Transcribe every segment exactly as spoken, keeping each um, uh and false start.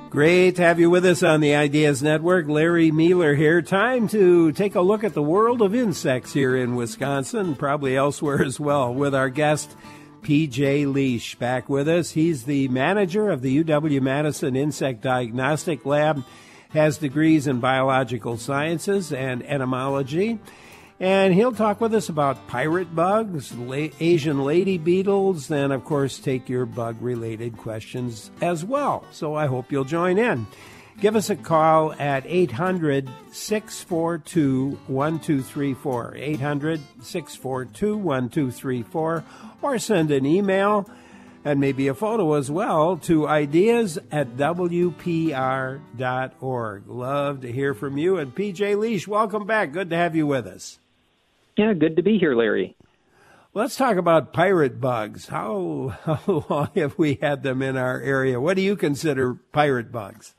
Great to have you with us on the Ideas Network. Larry Mueller here. Time to take a look at the world of insects here in Wisconsin, probably elsewhere as well, with our guest, P J Liesch, back with us. He's the manager of the U W-Madison Insect Diagnostic Lab, has degrees in biological sciences and entomology. And he'll talk with us about pirate bugs, la- Asian lady beetles, and, of course, take your bug-related questions as well. So I hope you'll join in. Give us a call at eight hundred, six four two, one two three four, eight hundred, six four two, one two three four, or send an email and maybe a photo as well to ideas at w p r dot org. Love to hear from you. And P J Liesch, welcome back. Good to have you with us. Yeah, good to be here, Larry. Let's talk about pirate bugs. How, how long have we had them in our area? What do you consider pirate bugs?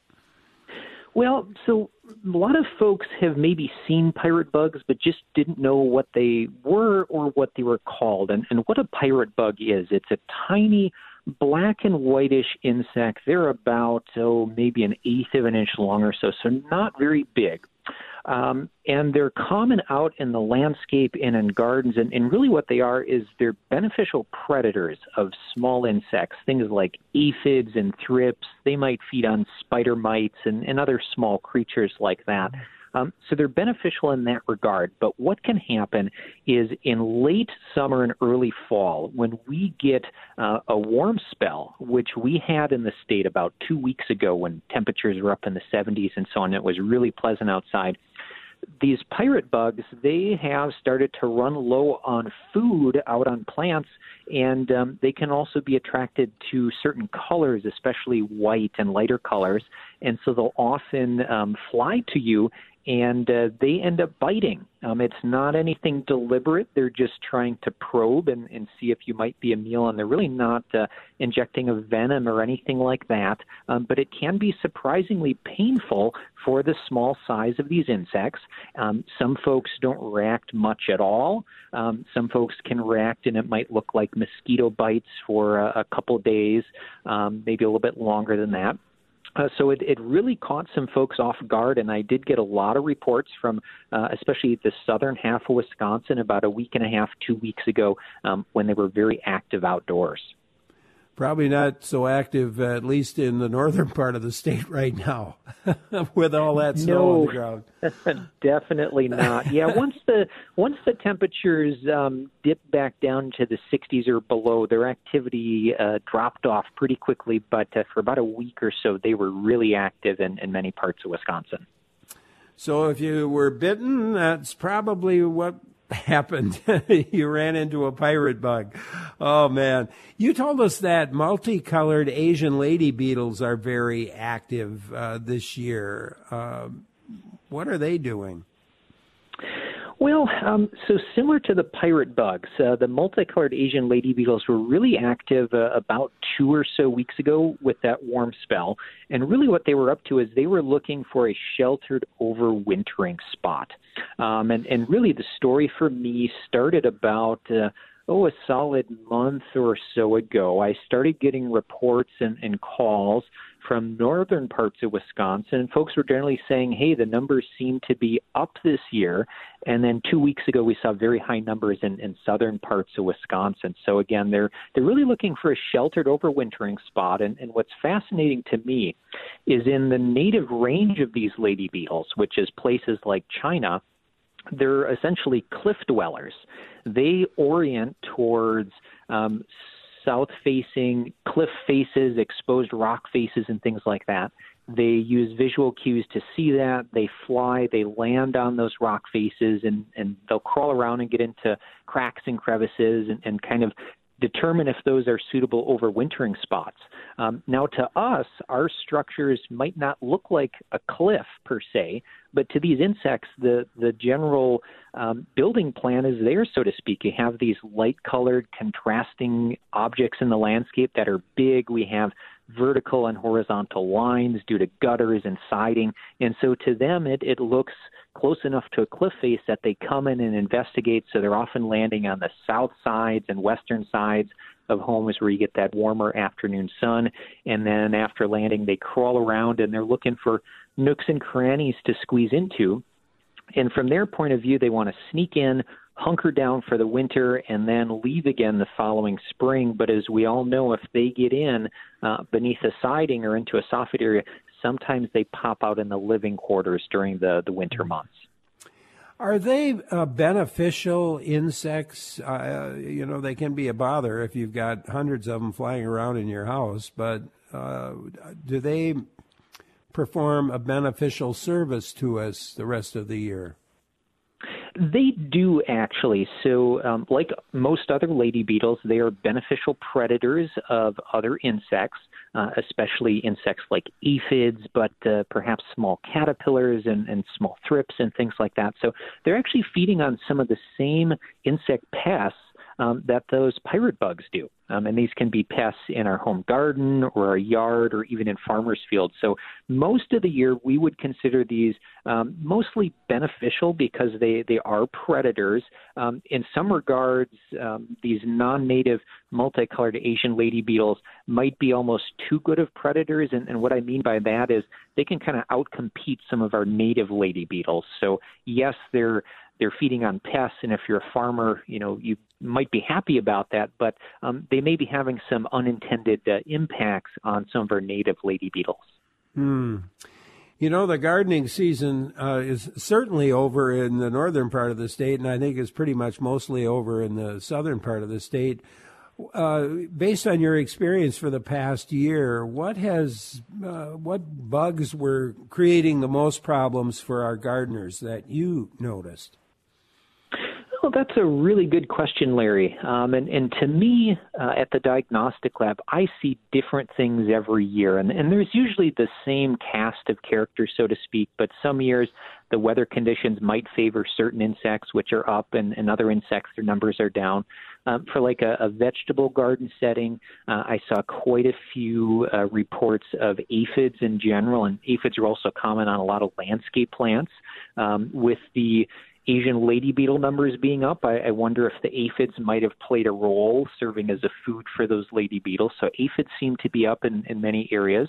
Well, so a lot of folks have maybe seen pirate bugs, but just didn't know what they were or what they were called. And, and what a pirate bug is, it's a tiny black and whitish insect. They're about, oh, maybe an eighth of an inch long or so, so not very big. Um, and they're common out in the landscape and in gardens. And, and really what they are is they're beneficial predators of small insects, things like aphids and thrips. They might feed on spider mites and, and other small creatures like that. Um, so they're beneficial in that regard. But what can happen is in late summer and early fall, when we get uh, a warm spell, which we had in the state about two weeks ago when temperatures were up in the seventies and so on, it was really pleasant outside. These pirate bugs, they have started to run low on food out on plants, and um, they can also be attracted to certain colors, especially white and lighter colors, and so they'll often um, fly to you, and uh, they end up biting. Um, it's not anything deliberate. They're just trying to probe and, and see if you might be a meal, and they're really not uh, injecting a venom or anything like that, um, but it can be surprisingly painful for the small size of these insects. Um, some folks don't react much at all. Um, some folks can react, and it might look like mosquito bites for a, a couple days, um, maybe a little bit longer than that. Uh, so it, it really caught some folks off guard, and I did get a lot of reports from uh, especially the southern half of Wisconsin about a week and a half, two weeks ago, um, when they were very active outdoors. Probably not so active, uh, at least in the northern part of the state right now, with all that snow no, on the ground. Definitely not. Yeah, once the once the temperatures um, dipped back down to the sixties or below, their activity uh, dropped off pretty quickly. But uh, for about a week or so, they were really active in, in many parts of Wisconsin. So if you were bitten, that's probably what happened. You ran into a pirate bug. Oh, man. You told us that multicolored Asian lady beetles are very active uh, this year. Uh, what are they doing? Well, um, so similar to the pirate bugs, uh, the multicolored Asian lady beetles were really active uh, about two or so weeks ago with that warm spell. And really what they were up to is they were looking for a sheltered overwintering spot. Um, and, and really the story for me started about, uh, oh, a solid month or so ago. I started getting reports and, and calls from northern parts of Wisconsin, and folks were generally saying, hey, the numbers seem to be up this year. And then two weeks ago, we saw very high numbers in, in southern parts of Wisconsin. So again, they're they're really looking for a sheltered overwintering spot. And, and what's fascinating to me is in the native range of these lady beetles, which is places like China, they're essentially cliff dwellers. They orient towards um, south-facing cliff faces, exposed rock faces, and things like that. They use visual cues to see that. They fly, they land on those rock faces, and, and they'll crawl around and get into cracks and crevices and, and kind of determine if those are suitable overwintering spots. Um, now, to us, our structures might not look like a cliff per se, but to these insects, the, the general um, building plan is there, so to speak. You have these light-colored, contrasting objects in the landscape that are big. We have vertical and horizontal lines due to gutters and siding. And so to them, it, it looks close enough to a cliff face that they come in and investigate. So they're often landing on the south sides and western sides of homes where you get that warmer afternoon sun. And then after landing, they crawl around and they're looking for nooks and crannies to squeeze into. And from their point of view, they want to sneak in, hunker down for the winter, and then leave again the following spring. But as we all know, if they get in uh, beneath a siding or into a soffit area, sometimes they pop out in the living quarters during the, the winter months. Are they uh, beneficial insects? Uh, you know, they can be a bother if you've got hundreds of them flying around in your house, but uh, do they perform a beneficial service to us the rest of the year? They do, actually. So um, like most other lady beetles, they are beneficial predators of other insects, uh, especially insects like aphids, but uh, perhaps small caterpillars and, and small thrips and things like that. So they're actually feeding on some of the same insect pests Um, that those pirate bugs do. Um, and these can be pests in our home garden or our yard or even in farmers' fields. So most of the year we would consider these um, mostly beneficial because they, they are predators. Um, in some regards, um, these non-native multicolored Asian lady beetles might be almost too good of predators. And, and what I mean by that is they can kind of outcompete some of our native lady beetles. So yes, they're They're feeding on pests, and if you're a farmer, you know, you might be happy about that, but um, they may be having some unintended uh, impacts on some of our native lady beetles. Hmm. You know, the gardening season uh, is certainly over in the northern part of the state, and I think is pretty much mostly over in the southern part of the state. Uh, based on your experience for the past year, what has uh, what bugs were creating the most problems for our gardeners that you noticed? Well, that's a really good question, Larry. Um, and, and to me, uh, at the diagnostic lab, I see different things every year. And, and there's usually the same cast of characters, so to speak, but some years the weather conditions might favor certain insects, which are up, and, and other insects, their numbers are down. Um, for like a, a vegetable garden setting, uh, I saw quite a few uh, reports of aphids in general, and aphids are also common on a lot of landscape plants. Um, with the Asian lady beetle numbers being up, I, I wonder if the aphids might have played a role serving as a food for those lady beetles. So aphids seem to be up in, in many areas.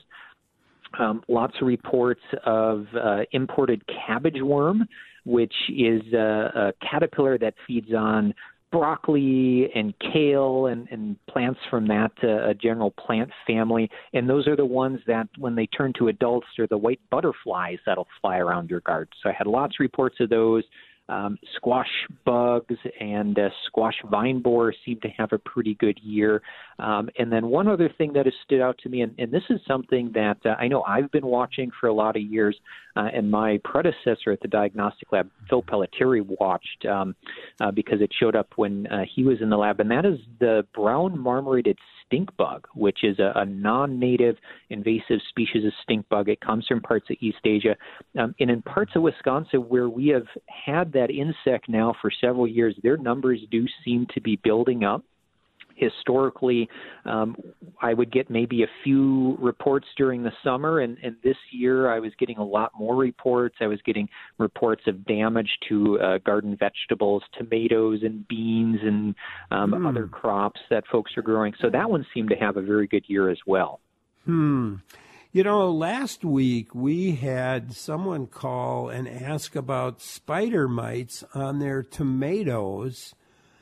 Um, lots of reports of uh, imported cabbage worm, which is a, a caterpillar that feeds on broccoli and kale and, and plants from that uh, a general plant family. And those are the ones that when they turn to adults are the white butterflies that'll fly around your garden. So I had lots of reports of those. Um, squash bugs and uh, squash vine borer seem to have a pretty good year. Um, and then one other thing that has stood out to me, and, and this is something that uh, I know I've been watching for a lot of years, uh, and my predecessor at the diagnostic lab, Phil Pelletieri, watched um, uh, because it showed up when uh, he was in the lab, and that is the brown marmorated stink bug, which is a, a non-native invasive species of stink bug. It comes from parts of East Asia. Um, and in parts of Wisconsin where we have had that insect now for several years, their numbers do seem to be building up. Historically, um, I would get maybe a few reports during the summer, and, and this year I was getting a lot more reports. I was getting reports of damage to uh, garden vegetables, tomatoes and beans and um, mm. other crops that folks are growing. So that one seemed to have a very good year as well. Hmm. You know, last week we had someone call and ask about spider mites on their tomatoes.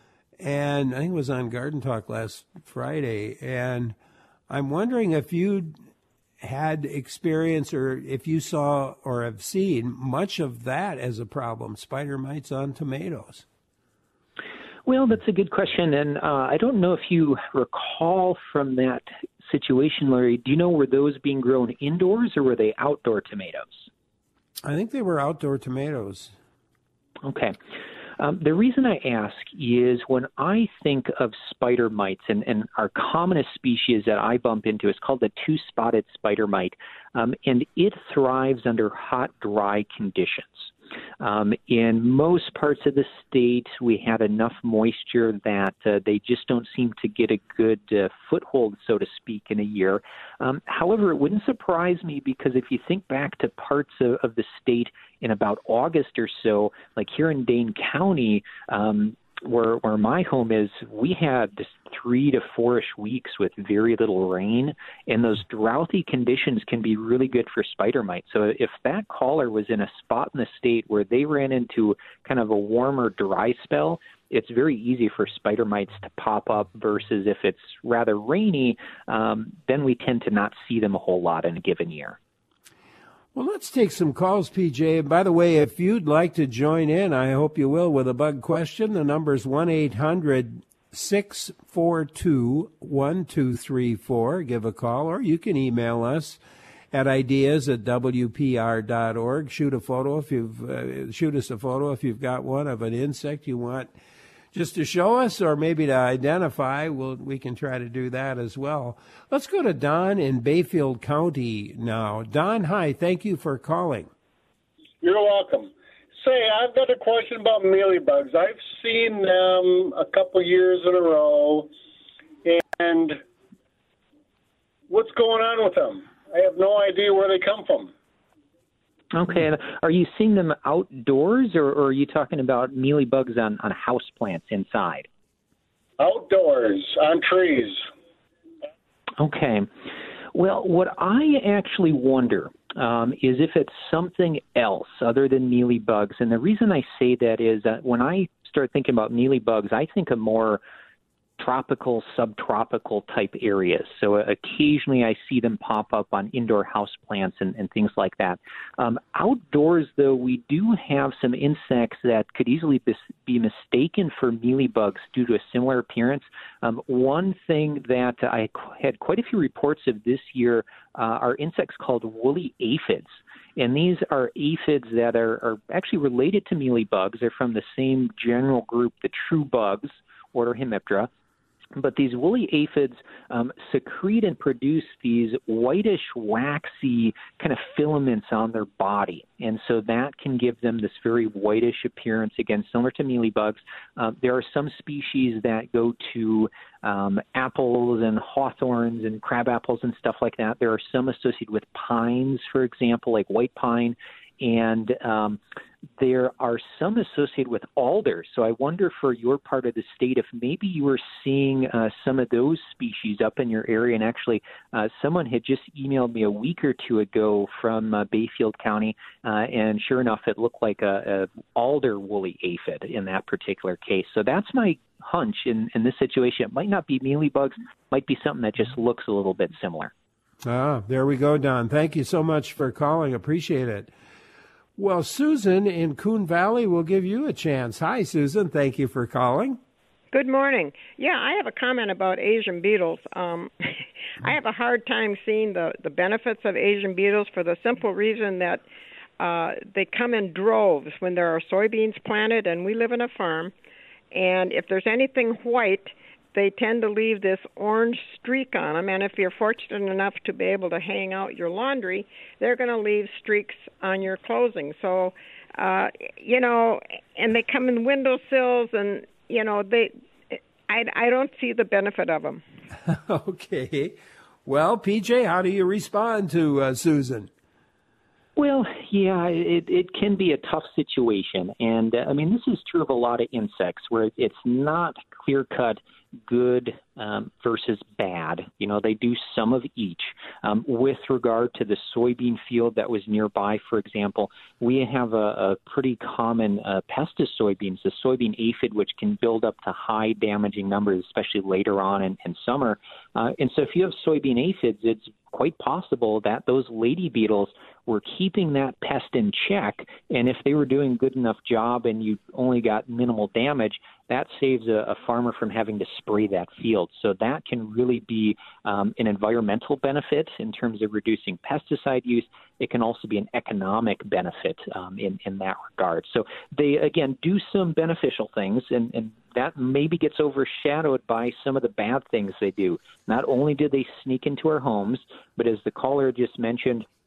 And I think it was on Garden Talk last Friday. And I'm wondering if you had experience or if you saw or have seen much of that as a problem, spider mites on tomatoes. Well, that's a good question. And uh, I don't know if you recall from that situation, Larry, do you know were those being grown indoors or were they outdoor tomatoes? I think they were outdoor tomatoes. Okay. Um, the reason I ask is when I think of spider mites, and, and our commonest species that I bump into is called the two-spotted spider mite, um, and it thrives under hot, dry conditions. Um, in most parts of the state, we had enough moisture that uh, they just don't seem to get a good uh, foothold, so to speak, in a year. Um, however, it wouldn't surprise me because if you think back to parts of, of the state in about August or so, like here in Dane County, um, where where my home is, we had just three to four-ish weeks with very little rain, and those drouthy conditions can be really good for spider mites. So if that caller was in a spot in the state where they ran into kind of a warmer, dry spell, it's very easy for spider mites to pop up versus if it's rather rainy, um, then we tend to not see them a whole lot in a given year. Well, let's take some calls, P J. And by the way, if you'd like to join in, I hope you will, with a bug question, the number is one eight hundred six four two one two three four. Give a call, or you can email us at ideas at w p r dot org. Shoot a photo if you've uh, shoot us a photo if you've got one of an insect you want just to show us, or maybe to identify. We'll, we can try to do that as well. Let's go to Don in Bayfield County now. Don, hi. Thank you for calling. You're welcome. Say, I've got a question about mealybugs. I've seen them a couple years in a row, and what's going on with them? I have no idea where they come from. Okay. And are you seeing them outdoors, or, or are you talking about mealybugs on, on houseplants inside? Outdoors, on trees. Okay. Well, what I actually wonder um, is if it's something else other than mealybugs. And the reason I say that is that when I start thinking about mealybugs, I think of more tropical, subtropical type areas. So uh, occasionally I see them pop up on indoor houseplants and, and things like that. Um, outdoors, though, we do have some insects that could easily be, be mistaken for mealybugs due to a similar appearance. Um, one thing that I had quite a few reports of this year uh, are insects called woolly aphids. And these are aphids that are, are actually related to mealybugs. They're from the same general group, the true bugs, order Hemiptera. But these woolly aphids um, secrete and produce these whitish, waxy kind of filaments on their body. And so that can give them this very whitish appearance, again, similar to mealybugs. Uh, there are some species that go to um, apples and hawthorns and crab apples and stuff like that. There are some associated with pines, for example, like white pine. And um, there are some associated with alders. So I wonder for your part of the state if maybe you were seeing uh, some of those species up in your area. And actually, uh, someone had just emailed me a week or two ago from uh, Bayfield County, uh, and sure enough, it looked like a, a alder woolly aphid in that particular case. So that's my hunch in, in this situation. It might not be mealybugs, might be something that just looks a little bit similar. Ah, there we go, Don. Thank you so much for calling. Appreciate it. Well, Susan in Coon Valley will give you a chance. Hi, Susan. Thank you for calling. Good morning. Yeah, I have a comment about Asian beetles. Um, I have a hard time seeing the, the benefits of Asian beetles for the simple reason that uh, they come in droves when there are soybeans planted, and we live in a farm. And if there's anything white, they tend to leave this orange streak on them, and if you're fortunate enough to be able to hang out your laundry, they're going to leave streaks on your clothing. So, uh, you know, and they come in windowsills, and, you know, they, I, I don't see the benefit of them. Okay. Well, P J, how do you respond to uh, Susan? Well, yeah, it, it can be a tough situation. And, uh, I mean, this is true of a lot of insects where it's not clear-cut good um, versus bad. You know, they do some of each. Um, with regard to the soybean field that was nearby, for example, we have a, a pretty common uh, pest of soybeans, the soybean aphid, which can build up to high damaging numbers, especially later on in, in summer. Uh, and so if you have soybean aphids, it's quite possible that those lady beetles were keeping that pest in check, and if they were doing a good enough job and you only got minimal damage, that saves a, a farmer from having to spray that field. So that can really be um, an environmental benefit in terms of reducing pesticide use. It can also be an economic benefit um, in, in that regard. So they, again, do some beneficial things, and, and that maybe gets overshadowed by some of the bad things they do. Not only do they sneak into our homes, but as the caller just mentioned,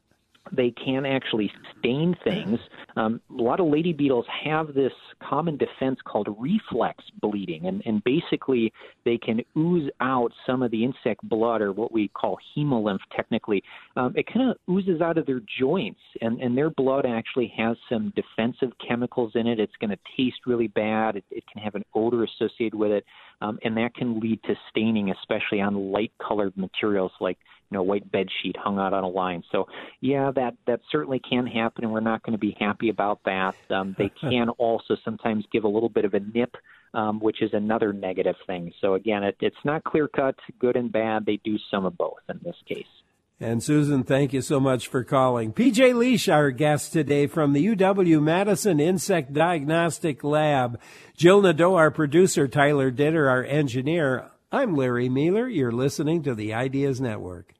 They can actually stain things. Um, a lot of lady beetles have this common defense called reflex bleeding, and, and basically they can ooze out some of the insect blood, or what we call hemolymph technically. Um, it kind of oozes out of their joints, and, and their blood actually has some defensive chemicals in it. It's going to taste really bad. It, it can have an odor associated with it, um, and that can lead to staining, especially on light-colored materials like you know, white bed sheet hung out on a line. So, yeah, that, that certainly can happen, and we're not going to be happy about that. Um, they can also sometimes give a little bit of a nip, um, which is another negative thing. So, again, it, it's not clear-cut, good and bad. They do some of both in this case. And, Susan, thank you so much for calling. P J Leash, our guest today from the U W-Madison Insect Diagnostic Lab. Jill Nadeau, our producer, Tyler Ditter, our engineer. I'm Larry Mueller. You're listening to the Ideas Network.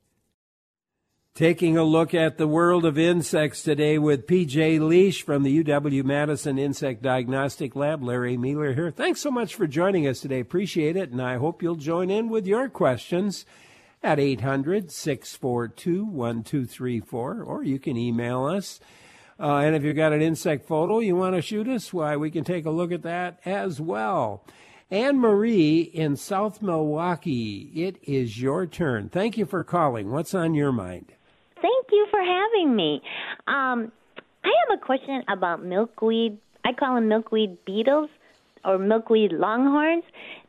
Taking a look at the world of insects today with P J Leash from the U W-Madison Insect Diagnostic Lab. Larry Mueller here. Thanks so much for joining us today. Appreciate it, and I hope you'll join in with your questions at eight hundred, six four two, one two three four, or you can email us. Uh, and if you've got an insect photo you want to shoot us, why, we can take a look at that as well. Anne Marie in South Milwaukee, it is your turn. Thank you for calling. What's on your mind? Thank you for having me. Um, I have a question about milkweed. I call them milkweed beetles or milkweed longhorns.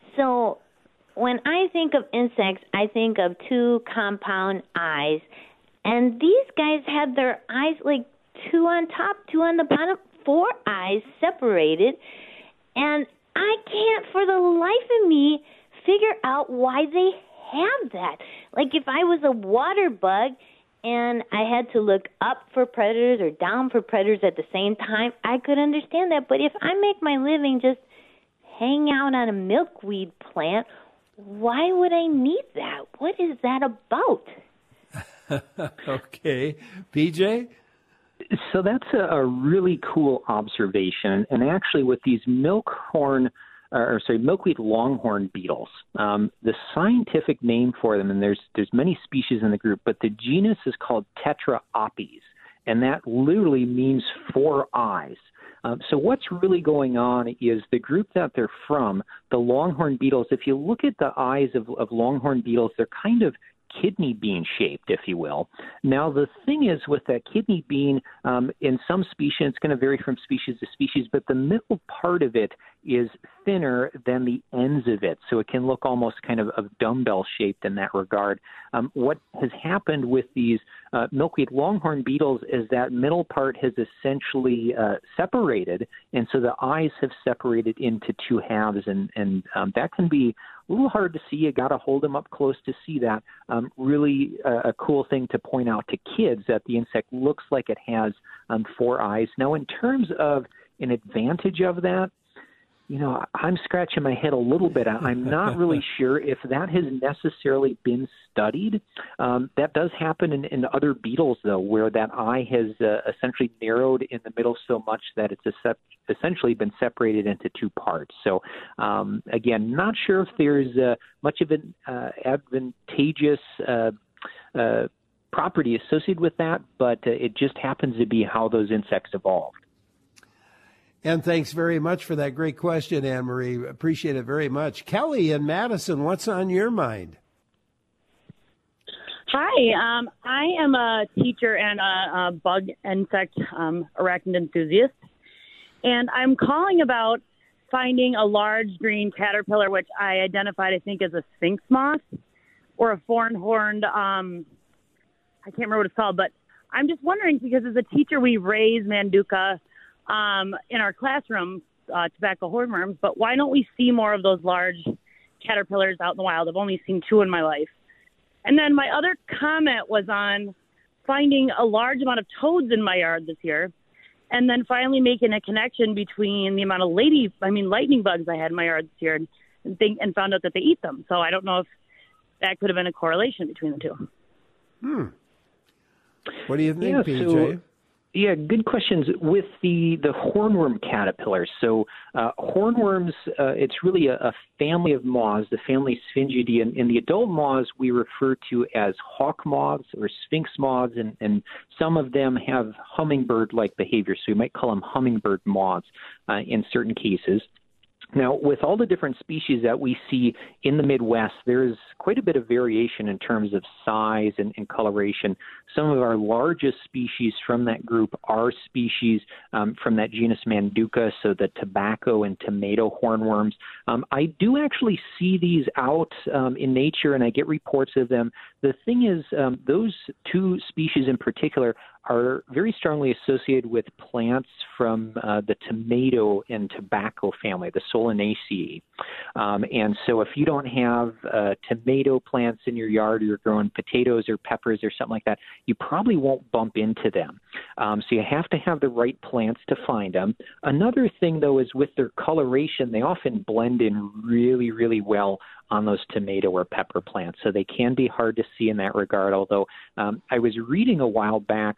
So when I think of insects, I think of two compound eyes. And these guys have their eyes like two on top, two on the bottom, four eyes separated. And I can't for the life of me figure out why they have that. Like if I was a water bug and I had to look up for predators or down for predators at the same time, I could understand that. But if I make my living just hang out on a milkweed plant, why would I need that? What is that about? Okay. P J? So that's a, a really cool observation. And actually with these milkhorn, or sorry, milkweed longhorn beetles, um, the scientific name for them, and there's there's many species in the group, but the genus is called Tetraopes, and that literally means four eyes. Um, so what's really going on is the group that they're from, the longhorn beetles, if you look at the eyes of, of longhorn beetles, they're kind of kidney bean shaped, if you will. Now, the thing is with that kidney bean, um, in some species, it's going to vary from species to species, but the middle part of it is thinner than the ends of it. So it can look almost kind of, of dumbbell shaped in that regard. Um, what has happened with these uh, milkweed longhorn beetles is that middle part has essentially uh, separated, and so the eyes have separated into two halves, and, and um, that can be a little hard to see. You got to hold them up close to see that. Um, really uh, a cool thing to point out to kids that the insect looks like it has um, four eyes. Now, in terms of an advantage of that, you know, I'm scratching my head a little bit. I'm not really sure if that has necessarily been studied. Um, that does happen in, in other beetles, though, where that eye has uh, essentially narrowed in the middle so much that it's a essentially been separated into two parts. So, um, again, not sure if there's uh, much of an uh, advantageous uh, uh, property associated with that, but uh, it just happens to be how those insects evolved. And thanks very much for that great question, Anne-Marie. Appreciate it very much. Kelly in Madison, what's on your mind? Hi, um, I am a teacher and a, a bug insect um, arachnid enthusiast, and I'm calling about finding a large green caterpillar, which I identified, I think, as a sphinx moth or a four-horned, um, I can't remember what it's called, but I'm just wondering, because as a teacher, we raise Manduca um, in our classroom, uh, tobacco hornworms, but why don't we see more of those large caterpillars out in the wild? I've only seen two in my life. And then my other comment was on finding a large amount of toads in my yard this year, and then finally making a connection between the amount of lady, I mean, lightning bugs I had in my yard this year, and, think, and found out that they eat them. So I don't know if that could have been a correlation between the two. Hmm. What do you think, yeah, P J? So, Yeah, good questions with the, the hornworm caterpillars. So uh, hornworms, uh, it's really a, a family of moths, the family Sphingidae. And in the adult moths, we refer to as hawk moths or sphinx moths, and, and some of them have hummingbird-like behavior. So you might call them hummingbird moths uh, in certain cases. Now, with all the different species that we see in the Midwest, there's quite a bit of variation in terms of size and, and coloration. Some of our largest species from that group are species um, from that genus Manduca, so the tobacco and tomato hornworms. Um, I do actually see these out um, in nature, and I get reports of them. The thing is, um, those two species in particular are very strongly associated with plants from uh, the tomato and tobacco family, the Solanaceae. Um, and so if you don't have uh, tomato plants in your yard, or you're growing potatoes or peppers or something like that, you probably won't bump into them. Um, so you have to have the right plants to find them. Another thing, though, is with their coloration, they often blend in really, really well on those tomato or pepper plants. So they can be hard to see in that regard, although um, I was reading a while back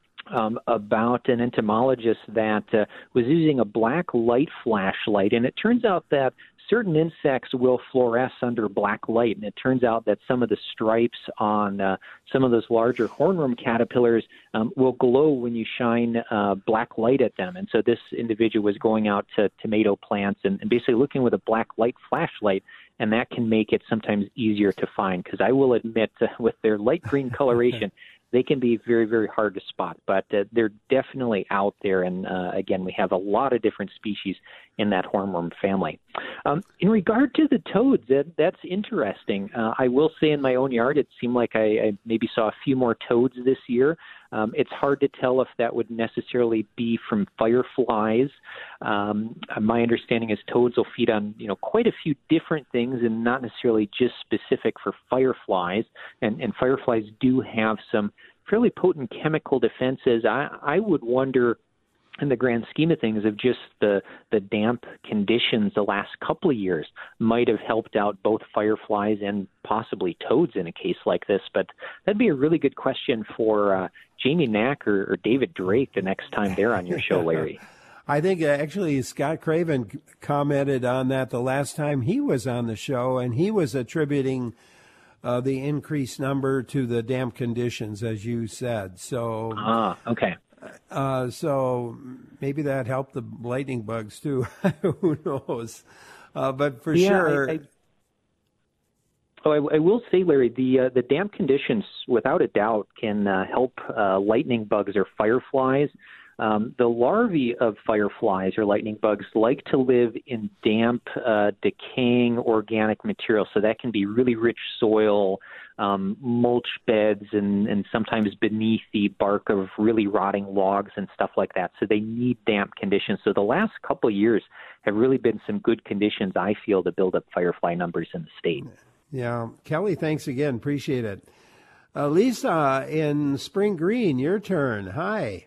Um, about an entomologist that uh, was using a black light flashlight, and it turns out that certain insects will fluoresce under black light, and it turns out that some of the stripes on uh, some of those larger hornworm caterpillars um, will glow when you shine uh, black light at them. And so this individual was going out to tomato plants and, and basically looking with a black light flashlight, and that can make it sometimes easier to find, because I will admit uh, with their light green coloration, they can be very, very hard to spot, but uh, they're definitely out there. And uh, again, we have a lot of different species in that hornworm family. Um, in regard to the toads, that, that's interesting. Uh, I will say in my own yard, it seemed like I, I maybe saw a few more toads this year. Um, it's hard to tell if that would necessarily be from fireflies. Um, my understanding is toads will feed on, you know, quite a few different things, and not necessarily just specific for fireflies. And, and fireflies do have some fairly potent chemical defenses. I, I would wonder, in the grand scheme of things, of just the, the damp conditions the last couple of years might have helped out both fireflies and possibly toads in a case like this. But that'd be a really good question for uh, Jamie Knack or, or David Drake the next time they're on your show, Larry. I think uh, actually Scott Craven commented on that the last time he was on the show, and he was attributing uh, the increased number to the damp conditions, as you said. So, ah, okay. Uh, so maybe that helped the lightning bugs too. Who knows? Uh, but for yeah, sure. I, I, oh, I, I will say, Larry, the uh, the damp conditions, without a doubt, can uh, help uh, lightning bugs or fireflies. Um, the larvae of fireflies or lightning bugs like to live in damp, uh, decaying organic material. So that can be really rich soil, um, mulch beds, and, and sometimes beneath the bark of really rotting logs and stuff like that. So they need damp conditions. So the last couple of years have really been some good conditions, I feel, to build up firefly numbers in the state. Yeah. Kelly, thanks again. Appreciate it. Uh, Lisa in Spring Green, your turn. Hi.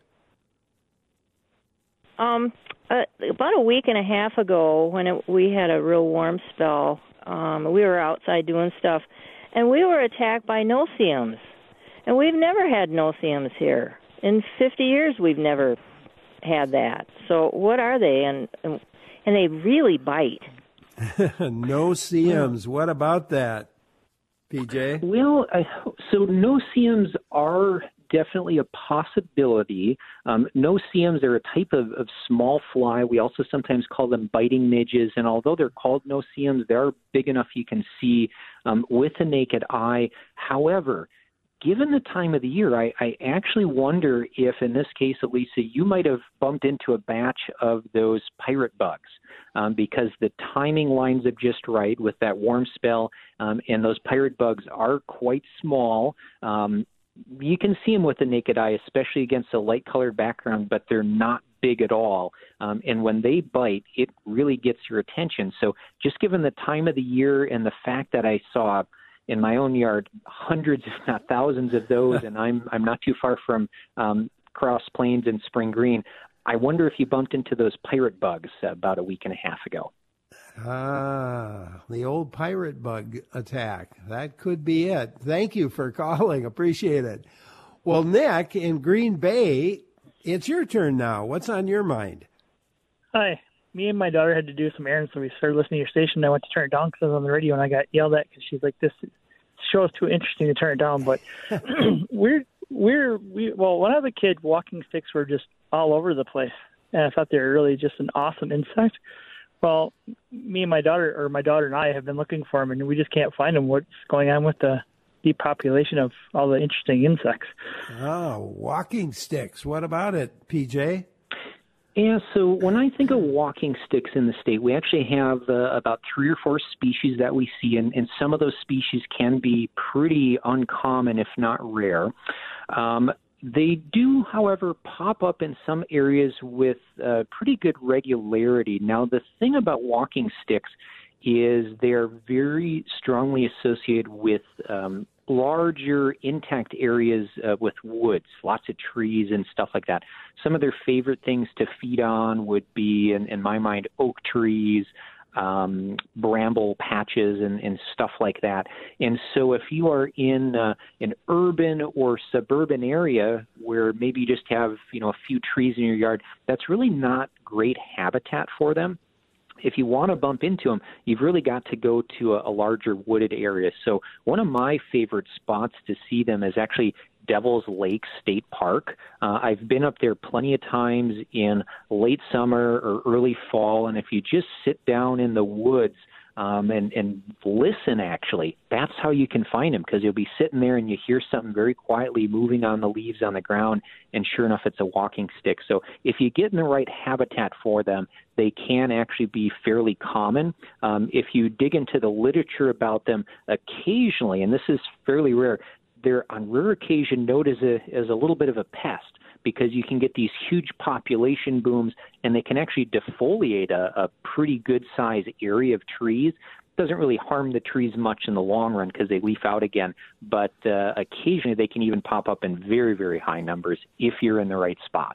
Um, uh, about a week and a half ago, when it, we had a real warm spell, um, we were outside doing stuff, and we were attacked by no-see-ums. And we've never had no-see-ums here. In fifty years, we've never had that. So what are they? And and, and they really bite. No-see-ums. What about that, P J? Well, I, so no-see-ums are definitely a possibility. Um, no-see-ums are a type of, of small fly. We also sometimes call them biting midges, and although they're called no-see-ums, they're big enough you can see um, with the naked eye. However, given the time of the year, I, I actually wonder if, in this case, Elisa, you might have bumped into a batch of those pirate bugs um, because the timing lines up just right with that warm spell, um, and those pirate bugs are quite small. Um, You can see them with the naked eye, especially against a light-colored background, but they're not big at all. Um, and when they bite, it really gets your attention. So just given the time of the year and the fact that I saw in my own yard hundreds, if not thousands of those, and I'm I'm not too far from um, Cross Plains and Spring Green, I wonder if you bumped into those pirate bugs about a week and a half ago. Ah, the old pirate bug attack. That could be it. Thank you for calling. Appreciate it. Well, Nick in Green Bay, it's your turn now. What's on your mind? Hi. Me and my daughter had to do some errands, so we started listening to your station. And I went to turn it down because I was on the radio, and I got yelled at because she's like, "This show is too interesting to turn it down." But we're we're we well, when I was a kid, walking sticks were just all over the place, and I thought they were really just an awesome insect. Well, me and my daughter, or my daughter and I, have been looking for them, and we just can't find them. What's going on with the depopulation of all the interesting insects? Oh, walking sticks. What about it, P J? Yeah, so when I think of walking sticks in the state, we actually have uh, about three or four species that we see, and, and some of those species can be pretty uncommon, if not rare. Um, they do, however, pop up in some areas with uh, pretty good regularity. Now, the thing about walking sticks is they're very strongly associated with um, larger intact areas uh, with woods, lots of trees and stuff like that. Some of their favorite things to feed on would be, in, in my mind, oak trees, um, bramble patches and, and stuff like that. And so if you are in uh, an urban or suburban area where maybe you just have, you know, a few trees in your yard, that's really not great habitat for them. If you want to bump into them, you've really got to go to a, a larger wooded area. So one of my favorite spots to see them is actually Devil's Lake State Park. Uh, I've been up there plenty of times in late summer or early fall, and if you just sit down in the woods um, and, and listen, actually, that's how you can find them, because you'll be sitting there and you hear something very quietly moving on the leaves on the ground, and sure enough, it's a walking stick. So if you get in the right habitat for them, they can actually be fairly common. Um, if you dig into the literature about them, occasionally, and this is fairly rare, they're on rare occasion noted as a, as a little bit of a pest, because you can get these huge population booms, and they can actually defoliate a, a pretty good-sized area of trees. Doesn't really harm the trees much in the long run because they leaf out again, but uh, occasionally they can even pop up in very, very high numbers if you're in the right spot.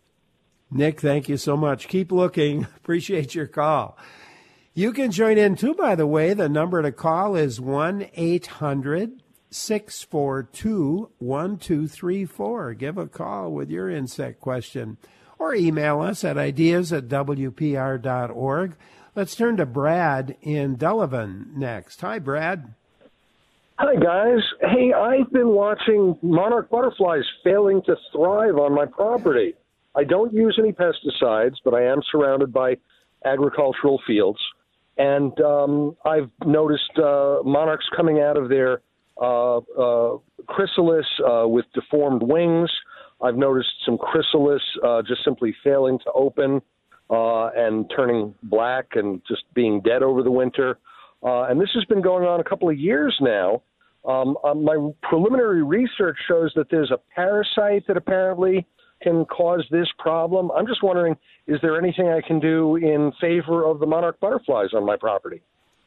Nick, thank you so much. Keep looking. Appreciate your call. You can join in too, by the way. The number to call is one eight hundred six four two one two three four. Give a call with your insect question or email us at ideas at w p r dot org. Let's turn to Brad in Delavan next. Hi, Brad. Hi, guys. Hey, I've been watching monarch butterflies failing to thrive on my property. I don't use any pesticides, but I am surrounded by agricultural fields. And um, I've noticed uh, monarchs coming out of their uh, uh, chrysalis uh, with deformed wings. I've noticed some chrysalis uh, just simply failing to open uh, and turning black and just being dead over the winter. Uh, and this has been going on a couple of years now. Um, uh, my preliminary research shows that there's a parasite that apparently can cause this problem. I'm just wondering, is there anything I can do in favor of the monarch butterflies on my property?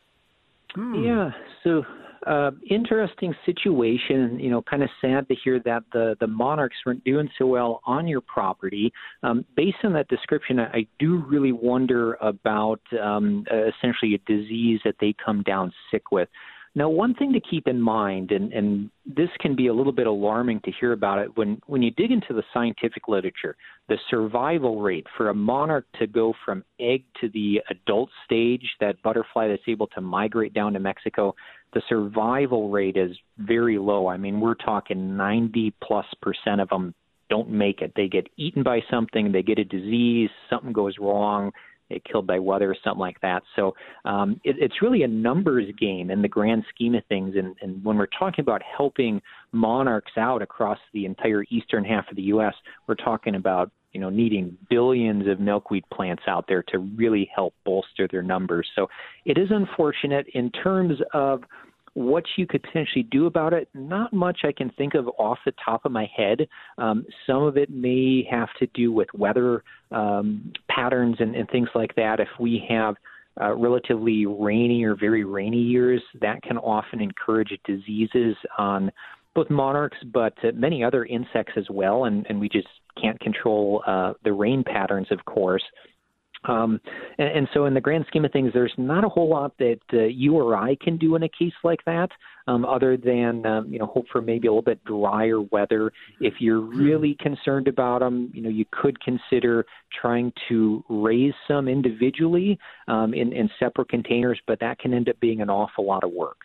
Hmm. Yeah, so uh, interesting situation. You know, kind of sad to hear that the, the monarchs weren't doing so well on your property. Um, based on that description, I, I do really wonder about um, uh, essentially a disease that they come down sick with. Now, one thing to keep in mind, and, and this can be a little bit alarming to hear about it, when, when you dig into the scientific literature, the survival rate for a monarch to go from egg to the adult stage, that butterfly that's able to migrate down to Mexico, the survival rate is very low. I mean, we're talking ninety plus percent of them don't make it. They get eaten by something, they get a disease, something goes wrong, get killed by weather or something like that. So um, it, it's really a numbers game in the grand scheme of things. And, and when we're talking about helping monarchs out across the entire eastern half of the U S, we're talking about, you know, needing billions of milkweed plants out there to really help bolster their numbers. So it is unfortunate in terms of what you could potentially do about it. Not much I can think of off the top of my head. Um, some of it may have to do with weather um, patterns and, and things like that. If we have uh, relatively rainy or very rainy years, that can often encourage diseases on both monarchs, but uh, many other insects as well. And, and we just can't control uh, the rain patterns, of course. Um, and, and so in the grand scheme of things, there's not a whole lot that uh, you or I can do in a case like that, um, other than, um, you know, hope for maybe a little bit drier weather. If you're really concerned about them, you know, you could consider trying to raise some individually um, in, in separate containers, but that can end up being an awful lot of work.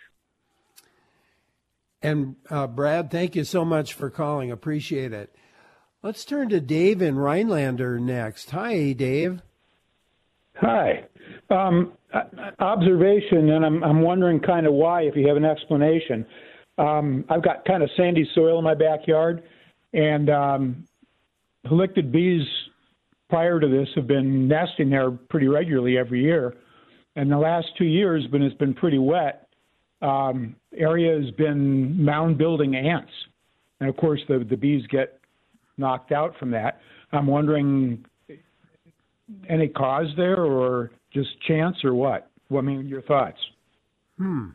And uh, Brad, thank you so much for calling. Appreciate it. Let's turn to Dave in Rhinelander next. Hi, Dave. Hi. Um, observation, and I'm, I'm wondering kind of why, if you have an explanation. Um, I've got kind of sandy soil in my backyard, and um, halictid bees prior to this have been nesting there pretty regularly every year. And the last two years, when it's been pretty wet, um, area has been mound-building ants. And, of course, the, the bees get knocked out from that. I'm wondering, any cause there, or just chance, or what? Well, I mean, your thoughts. Hmm.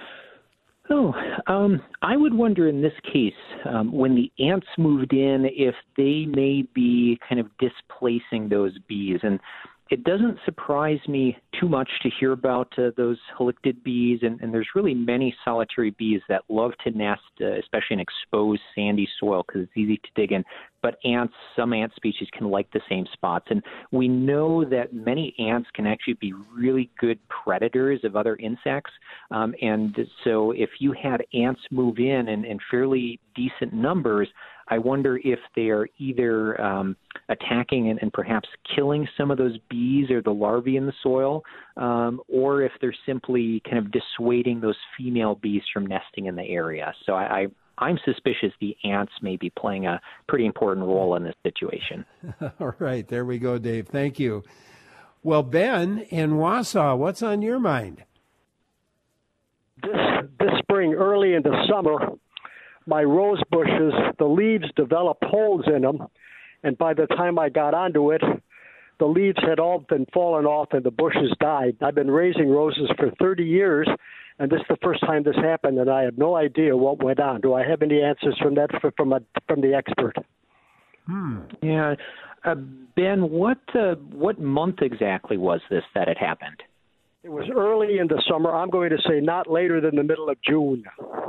Oh, um, I would wonder in this case, um, when the ants moved in, if they may be kind of displacing those bees. And it doesn't surprise me too much to hear about uh, those halictid bees, and, and there's really many solitary bees that love to nest, uh, especially in exposed sandy soil, because it's easy to dig in. But ants, some ant species can like the same spots. And we know that many ants can actually be really good predators of other insects. Um, and so if you had ants move in in, in fairly decent numbers, I wonder if they are either um, attacking and, and perhaps killing some of those bees or the larvae in the soil, um, or if they're simply kind of dissuading those female bees from nesting in the area. So I, I I'm suspicious the ants may be playing a pretty important role in this situation. All right, there we go, Dave. Thank you. Well, Ben in Wausau, what's on your mind? This, this spring, early in the summer, my rose bushes, the leaves developed holes in them, and by the time I got onto it, the leaves had all been fallen off and the bushes died. I've been raising roses for thirty years, and this is the first time this happened, and I have no idea what went on. Do I have any answers from that from a, from the expert? Hmm. Yeah, uh, Ben, what uh, what month exactly was this that it happened? It was early in the summer. I'm going to say not later than the middle of June.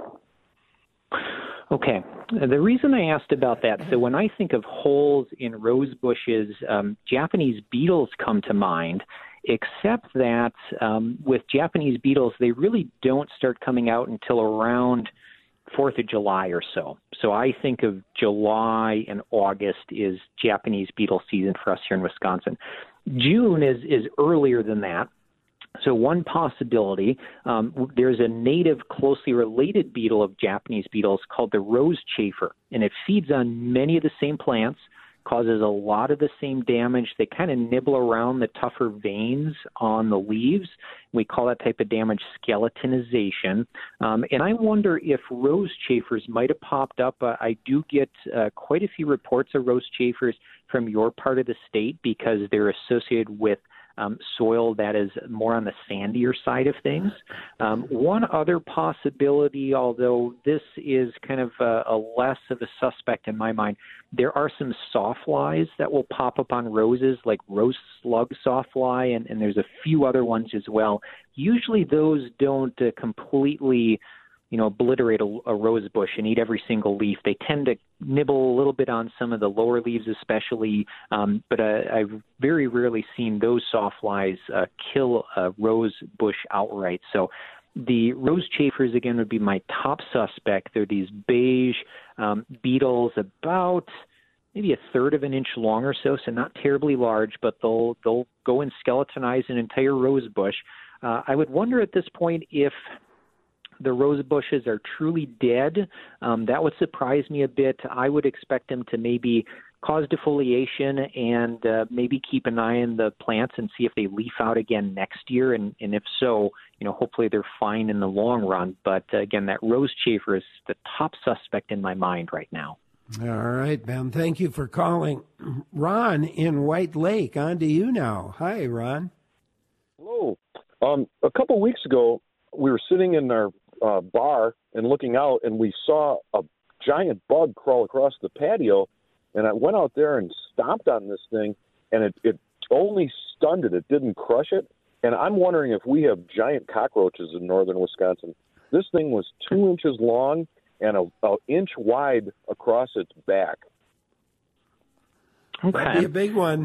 Okay. The reason I asked about that, so when I think of holes in rose bushes, um, Japanese beetles come to mind, except that um, with Japanese beetles, they really don't start coming out until around fourth of July or so. So I think of July and August is Japanese beetle season for us here in Wisconsin. June is, is earlier than that. So one possibility, um, there's a native closely related beetle of Japanese beetles called the rose chafer, and it feeds on many of the same plants, causes a lot of the same damage. They kind of nibble around the tougher veins on the leaves. We call that type of damage skeletonization. Um, and I wonder if rose chafers might have popped up. Uh, I do get uh, quite a few reports of rose chafers from your part of the state because they're associated with Um, soil that is more on the sandier side of things. Um, one other possibility, although this is kind of a, a less of a suspect in my mind, there are some sawflies that will pop up on roses, like rose slug sawfly, and, and there's a few other ones as well. Usually those don't uh, completely you know, obliterate a, a rose bush and eat every single leaf. They tend to nibble a little bit on some of the lower leaves especially, um, but uh, I've very rarely seen those sawflies uh, kill a rose bush outright. So the rose chafers, again, would be my top suspect. They're these beige um, beetles about maybe a third of an inch long or so, so not terribly large, but they'll, they'll go and skeletonize an entire rose bush. Uh, I would wonder at this point if the rose bushes are truly dead. Um, that would surprise me a bit. I would expect them to maybe cause defoliation and uh, maybe keep an eye on the plants and see if they leaf out again next year. And, and if so, you know, hopefully they're fine in the long run. But uh, again, that rose chafer is the top suspect in my mind right now. All right, Ben. Thank you for calling. Ron in White Lake, on to you now. Hi, Ron. Hello. Um, a couple weeks ago, we were sitting in our uh, bar and looking out, and we saw a giant bug crawl across the patio. And I went out there and stomped on this thing, and it, it only stunned it. It didn't crush it. And I'm wondering if we have giant cockroaches in northern Wisconsin. This thing was two inches long and a, a inch wide across its back. Okay. That'd be a big one.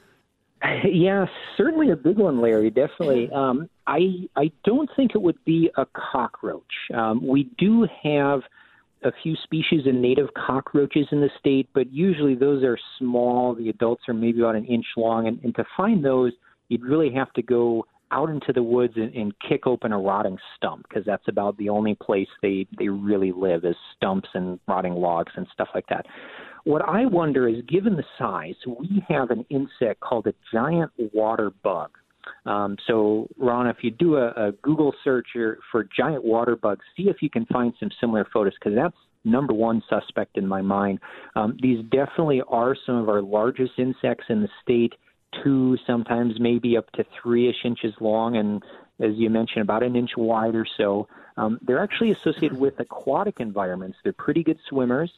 Yeah, certainly a big one, Larry. Definitely. Um, I I don't think it would be a cockroach. Um, we do have a few species of native cockroaches in the state, but usually those are small. The adults are maybe about an inch long, and, and to find those, you'd really have to go out into the woods and, and kick open a rotting stump, because that's about the only place they, they really live, is stumps and rotting logs and stuff like that. What I wonder is, given the size, we have an insect called a giant water bug. Um, so, Ron, if you do a, a Google search for giant water bugs, see if you can find some similar photos, because that's number one suspect in my mind. Um, these definitely are some of our largest insects in the state, two, sometimes maybe up to three-ish inches long, and as you mentioned, about an inch wide or so. Um, they're actually associated with aquatic environments. They're pretty good swimmers,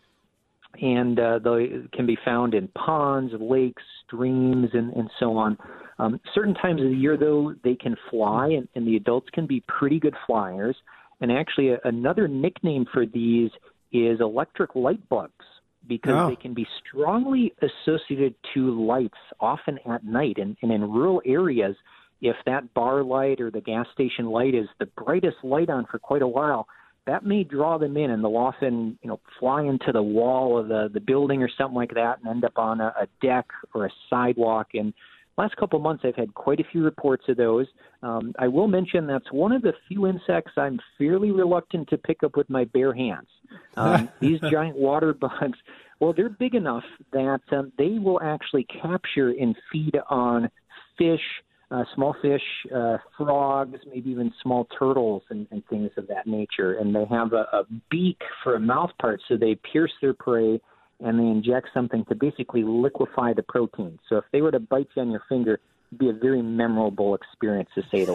and uh, they can be found in ponds, lakes, streams, and, and so on. Um, certain times of the year, though, they can fly, and, and the adults can be pretty good flyers. And actually, a, another nickname for these is electric light bugs, because oh. they can be strongly associated to lights, often at night. And, and in rural areas, if that bar light or the gas station light is the brightest light on for quite a while, that may draw them in, and they'll often, you know, fly into the wall of the, the building or something like that and end up on a, a deck or a sidewalk. And last couple of months, I've had quite a few reports of those. Um, I will mention that's one of the few insects I'm fairly reluctant to pick up with my bare hands. Um, these giant water bugs, well, they're big enough that um, they will actually capture and feed on fish, uh, small fish, uh, frogs, maybe even small turtles and, and things of that nature. And they have a, a beak for a mouth part, so they pierce their prey and they inject something to basically liquefy the protein. So if they were to bite you on your finger, it'd be a very memorable experience, to say the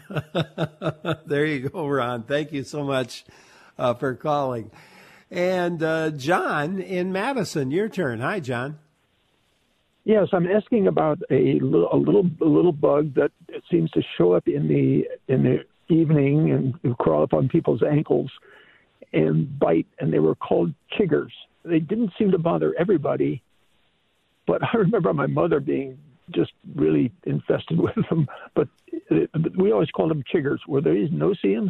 least. There you go, Ron. Thank you so much uh, for calling. And uh, John in Madison, your turn. Hi, John. Yes, I'm asking about a little, a little, a little bug that seems to show up in the in the evening and crawl up on people's ankles and bite, and they were called chiggers. They didn't seem to bother everybody, but I remember my mother being just really infested with them. But it, we always called them chiggers. Were these no-see-ums?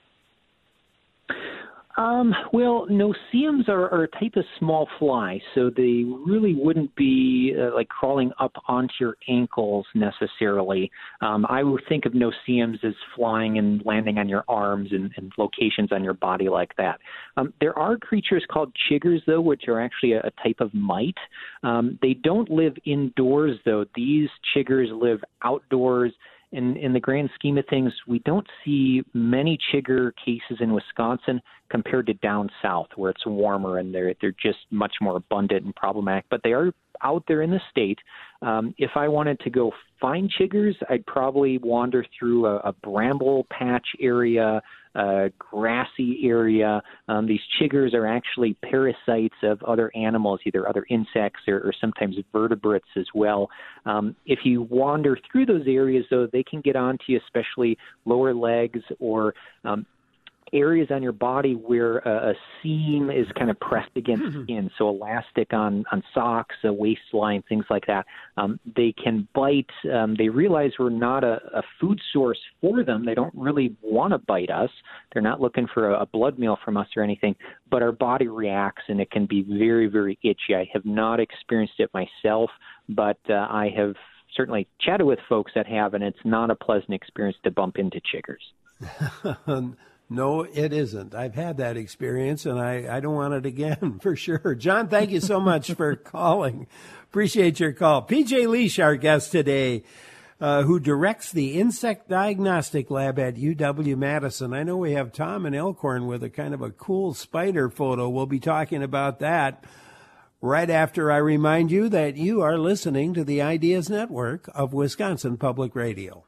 Um, well, no-see-ums are, are a type of small fly, so they really wouldn't be uh, like crawling up onto your ankles necessarily. Um, I would think of no-see-ums as flying and landing on your arms and, and locations on your body like that. Um, there are creatures called chiggers, though, which are actually a, a type of mite. Um, they don't live indoors, though. These chiggers live outdoors. In, in the grand scheme of things, we don't see many chigger cases in Wisconsin compared to down south, where it's warmer and they're they're just much more abundant and problematic. But they are out there in the state. Um, if I wanted to go find chiggers, I'd probably wander through a, a bramble patch area, a grassy area. Um, these chiggers are actually parasites of other animals, either other insects or, or sometimes vertebrates as well. Um, if you wander through those areas, though, they can get onto you, especially lower legs or um, areas on your body where a, a seam is kind of pressed against skin, so elastic on, on socks, a waistline, things like that. Um, they can bite. Um, they realize we're not a, a food source for them. They don't really want to bite us. They're not looking for a, a blood meal from us or anything, but our body reacts, and it can be very, very itchy. I have not experienced it myself, but uh, I have certainly chatted with folks that have, and it's not a pleasant experience to bump into chiggers. No, it isn't. I've had that experience, and I, I don't want it again, for sure. John, thank you so much for calling. Appreciate your call. P J Leash, our guest today, uh, who directs the Insect Diagnostic Lab at U W-Madison. I know we have Tom in Elkhorn with a kind of a cool spider photo. We'll be talking about that right after I remind you that you are listening to the Ideas Network of Wisconsin Public Radio.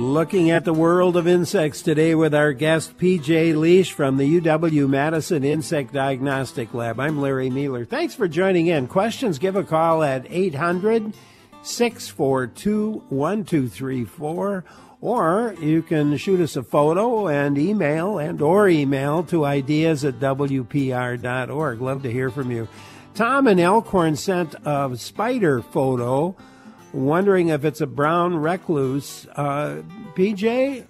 Looking at the world of insects today with our guest P J Liesch from the U W-Madison Insect Diagnostic Lab. I'm Larry Mueller. Thanks for joining in. Questions, give a call at eight hundred, six four two, one two three four, or you can shoot us a photo and email and or email to ideas at w p r dot org. Love to hear from you. Tom in Elkhorn sent a spider photo, wondering if it's a brown recluse. Uh, P J,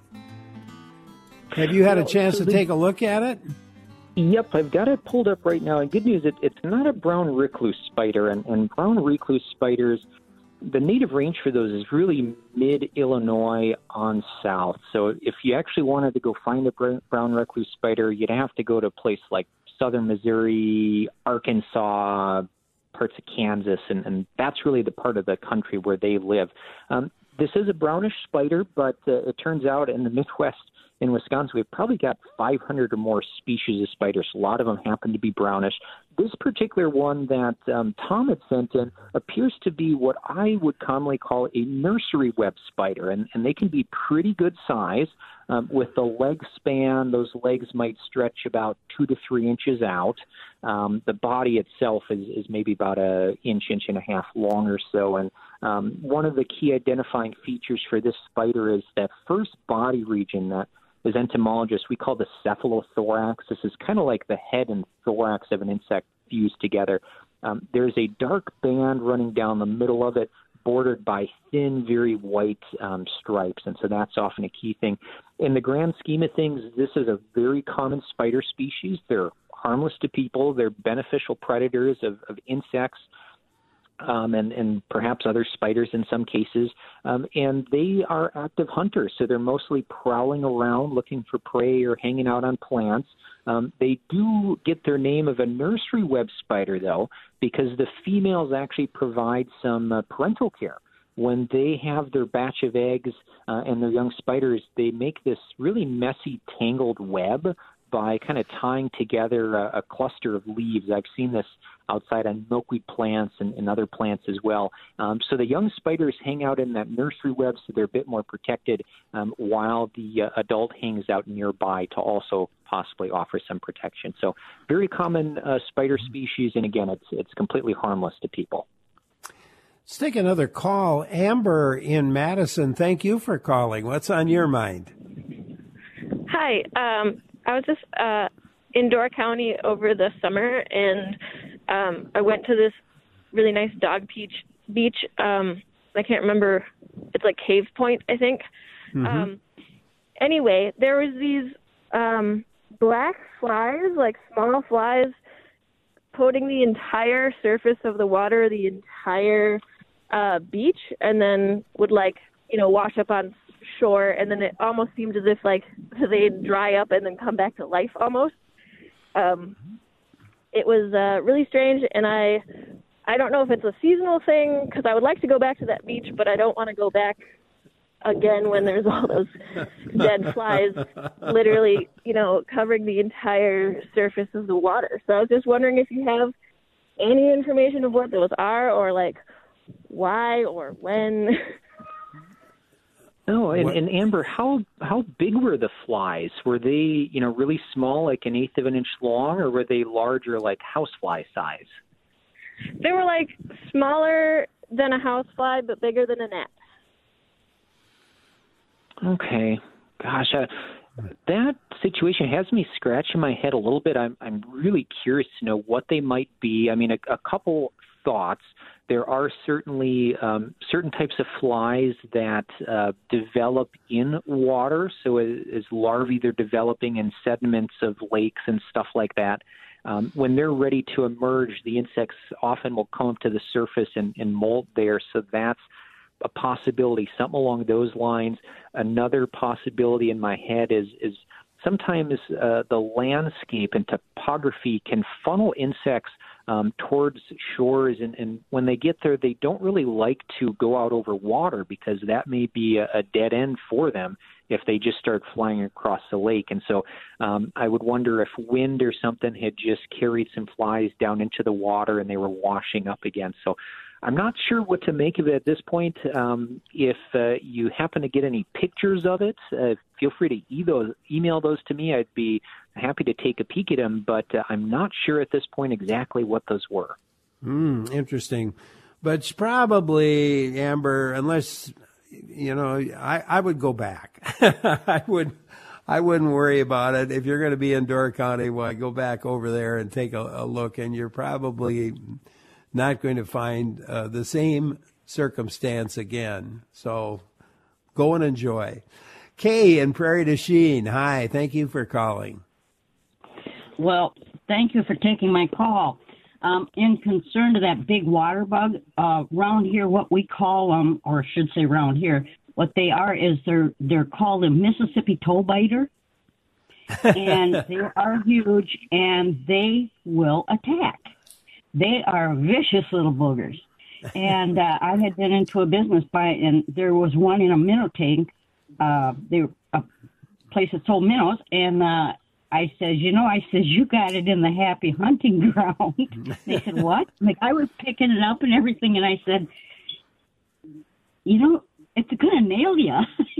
have you had a chance to take a look at it? Yep, I've got it pulled up right now. And good news, it, it's not a brown recluse spider. And, and brown recluse spiders, the native range for those is really mid-Illinois on south. So if you actually wanted to go find a brown recluse spider, you'd have to go to a place like southern Missouri, Arkansas, parts of Kansas, and, and that's really the part of the country where they live. Um, this is a brownish spider, but uh, it turns out in the Midwest, in Wisconsin, we've probably got five hundred or more species of spiders. A lot of them happen to be brownish. This particular one that um, Tom had sent in appears to be what I would commonly call a nursery web spider, and, and they can be pretty good size. Um, with the leg span, those legs might stretch about two to three inches out. Um, the body itself is, is maybe about an inch, inch and a half long or so. And um, one of the key identifying features for this spider is that first body region that as entomologists we call the cephalothorax. This is kind of like the head and thorax of an insect fused together. Um, there's a dark band running down the middle of it, bordered by thin, very white um, stripes, and so that's often a key thing. In the grand scheme of things, this is a very common spider species. They're harmless to people. They're beneficial predators of, of insects um, and, and perhaps other spiders in some cases, um, and they are active hunters, so they're mostly prowling around looking for prey or hanging out on plants. Um, they do get their name of a nursery web spider, though, because the females actually provide some uh, parental care. When they have their batch of eggs uh, and their young spiders, they make this really messy, tangled web by kind of tying together a, a cluster of leaves. I've seen this outside on milkweed plants and, and other plants as well. Um, so the young spiders hang out in that nursery web, so they're a bit more protected, um, while the uh, adult hangs out nearby to also possibly offer some protection. So very common uh, spider species, and again, it's it's completely harmless to people. Let's take another call. Amber in Madison, thank you for calling. What's on your mind? Hi. Um, I was just uh, in Door County over the summer, and um, I went to this really nice dog beach. beach. Um, I can't remember. It's like Cave Point, I think. Mm-hmm. Um, anyway, there was these um, black flies, like small flies, coating the entire surface of the water, the entire uh, beach, and then would, like, you know, wash up on shore, and then it almost seemed as if, like, they'd dry up and then come back to life almost. Um, it was uh, really strange, and I I don't know if it's a seasonal thing, because I would like to go back to that beach, but I don't want to go back again when there's all those dead flies literally, you know, covering the entire surface of the water. So I was just wondering if you have any information of what those are, or, like, why or when. No, and, and Amber, how how big were the flies? Were they, you know, really small, like an eighth of an inch long, or were they larger, like housefly size? They were, like, smaller than a housefly, but bigger than a gnat. Okay. Gosh, uh, that situation has me scratching my head a little bit. I'm I'm really curious to know what they might be. I mean, a, a couple thoughts. There are certainly um, certain types of flies that uh, develop in water. So as, as larvae, they're developing in sediments of lakes and stuff like that. Um, when they're ready to emerge, the insects often will come up to the surface and, and molt there. So that's a possibility, something along those lines. Another possibility in my head is is sometimes uh, the landscape and topography can funnel insects um, towards shores, and, and when they get there, they don't really like to go out over water, because that may be a, a dead end for them if they just start flying across the lake. And so um, I would wonder if wind or something had just carried some flies down into the water and they were washing up again. So I'm not sure what to make of it at this point. Um, if uh, you happen to get any pictures of it, uh, feel free to e- those, email those to me. I'd be happy to take a peek at them, but uh, I'm not sure at this point exactly what those were. Mm, interesting. But probably, Amber, unless, you know, I, I would go back. I would, I wouldn't worry about it. If you're going to be in Door County, well, go back over there and take a, a look, and you're probably not going to find uh, the same circumstance again. So go and enjoy. Kay in Prairie du Chien, hi. Thank you for calling. Well, thank you for taking my call. Um, in concern to that big water bug, uh, around here, what we call them, or I should say around here, what they are is they're they're called a Mississippi toe biter, and they are huge, and they will attack. They are vicious little boogers. And uh, I had been into a business by, and there was one in a minnow tank. Uh, they were a place that sold minnows, and uh, I said, you know, I said, you got it in the happy hunting ground. They said, what? Like, I was picking it up and everything, and I said, you know, it's going to nail you.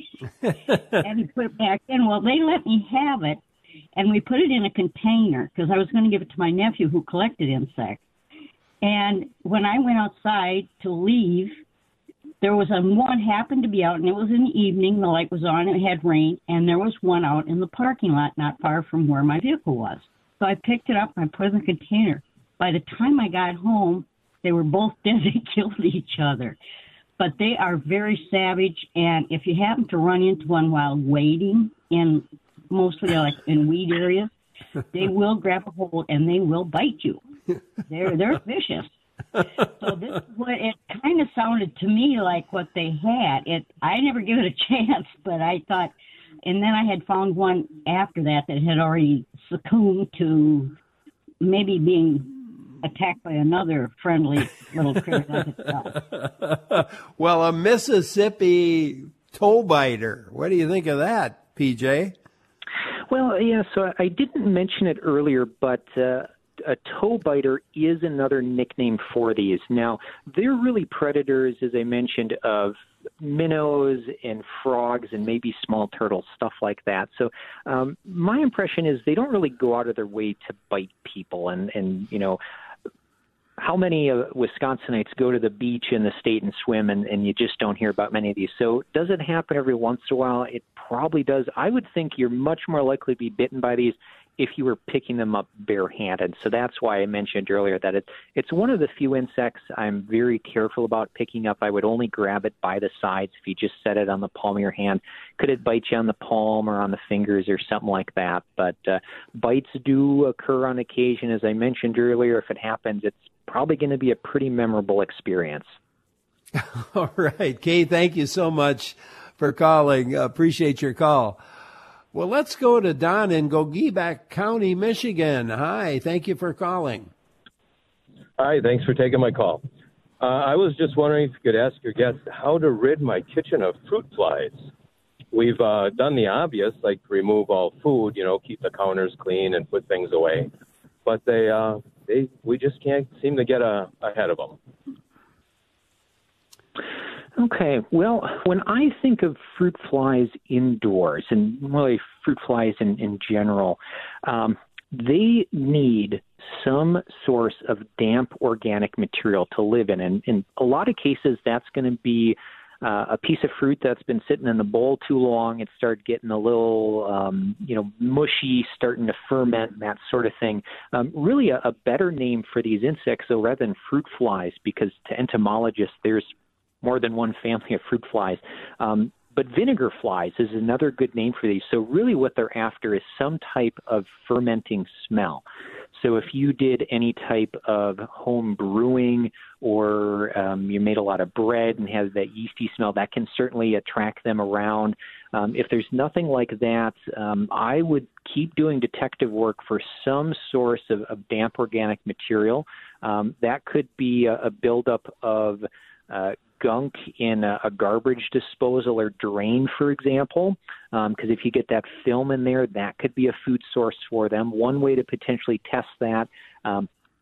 And he put it back in. Well, they let me have it, and we put it in a container because I was going to give it to my nephew who collected insects. And when I went outside to leave, there was a one happened to be out, and it was in the evening. The light was on. It had rain, and there was one out in the parking lot not far from where my vehicle was. So I picked it up and I put it in the container. By the time I got home, they were both dead. They killed each other. But they are very savage, and if you happen to run into one while wading in mostly like in weed areas, they will grab a hold and they will bite you. They're they're vicious. So this is what it kind of sounded to me like what they had. It I never gave it a chance, but I thought, and then I had found one after that that had already succumbed to maybe being attacked by another friendly little critter like itself. Well, a Mississippi toe biter. What do you think of that, P J? Well, yeah, so I didn't mention it earlier, but uh, a toe biter is another nickname for these. Now, they're really predators, as I mentioned, of minnows and frogs and maybe small turtles, stuff like that. So um, my impression is they don't really go out of their way to bite people. And, and you know, how many uh, Wisconsinites go to the beach in the state and swim, and, and you just don't hear about many of these. So does it happen every once in a while? It probably does. I would think you're much more likely to be bitten by these if you were picking them up barehanded. So that's why I mentioned earlier that it's it's one of the few insects I'm very careful about picking up. I would only grab it by the sides if you just set it on the palm of your hand. Could it bite you on the palm or on the fingers or something like that? But uh, bites do occur on occasion. As I mentioned earlier, if it happens, it's probably going to be a pretty memorable experience. All right. Kay, thank you so much for calling. Appreciate your call. Well, let's go to Don in Gogebic County, Michigan. Hi, thank you for calling. Hi, thanks for taking my call. Uh, I was just wondering if you could ask your guest how to rid my kitchen of fruit flies. We've uh, done the obvious, like remove all food, you know, keep the counters clean and put things away. But they, uh, they, we just can't seem to get a, ahead of them. Okay, well, when I think of fruit flies indoors, and really fruit flies in, in general, um, they need some source of damp organic material to live in. And in a lot of cases, that's going to be uh, a piece of fruit that's been sitting in the bowl too long. It started getting a little, um, you know, mushy, starting to ferment, that sort of thing. Um, really a, a better name for these insects, though, rather than fruit flies, because to entomologists, there's more than one family of fruit flies. Um, but vinegar flies is another good name for these. So really what they're after is some type of fermenting smell. So if you did any type of home brewing, or um, you made a lot of bread and has that yeasty smell, that can certainly attract them around. Um, if there's nothing like that, um, I would keep doing detective work for some source of, of damp organic material. Um, that could be a, a buildup of uh, gunk in a, a garbage disposal or drain, for example, because um, if you get that film in there, that could be a food source for them. One way to potentially test that, um,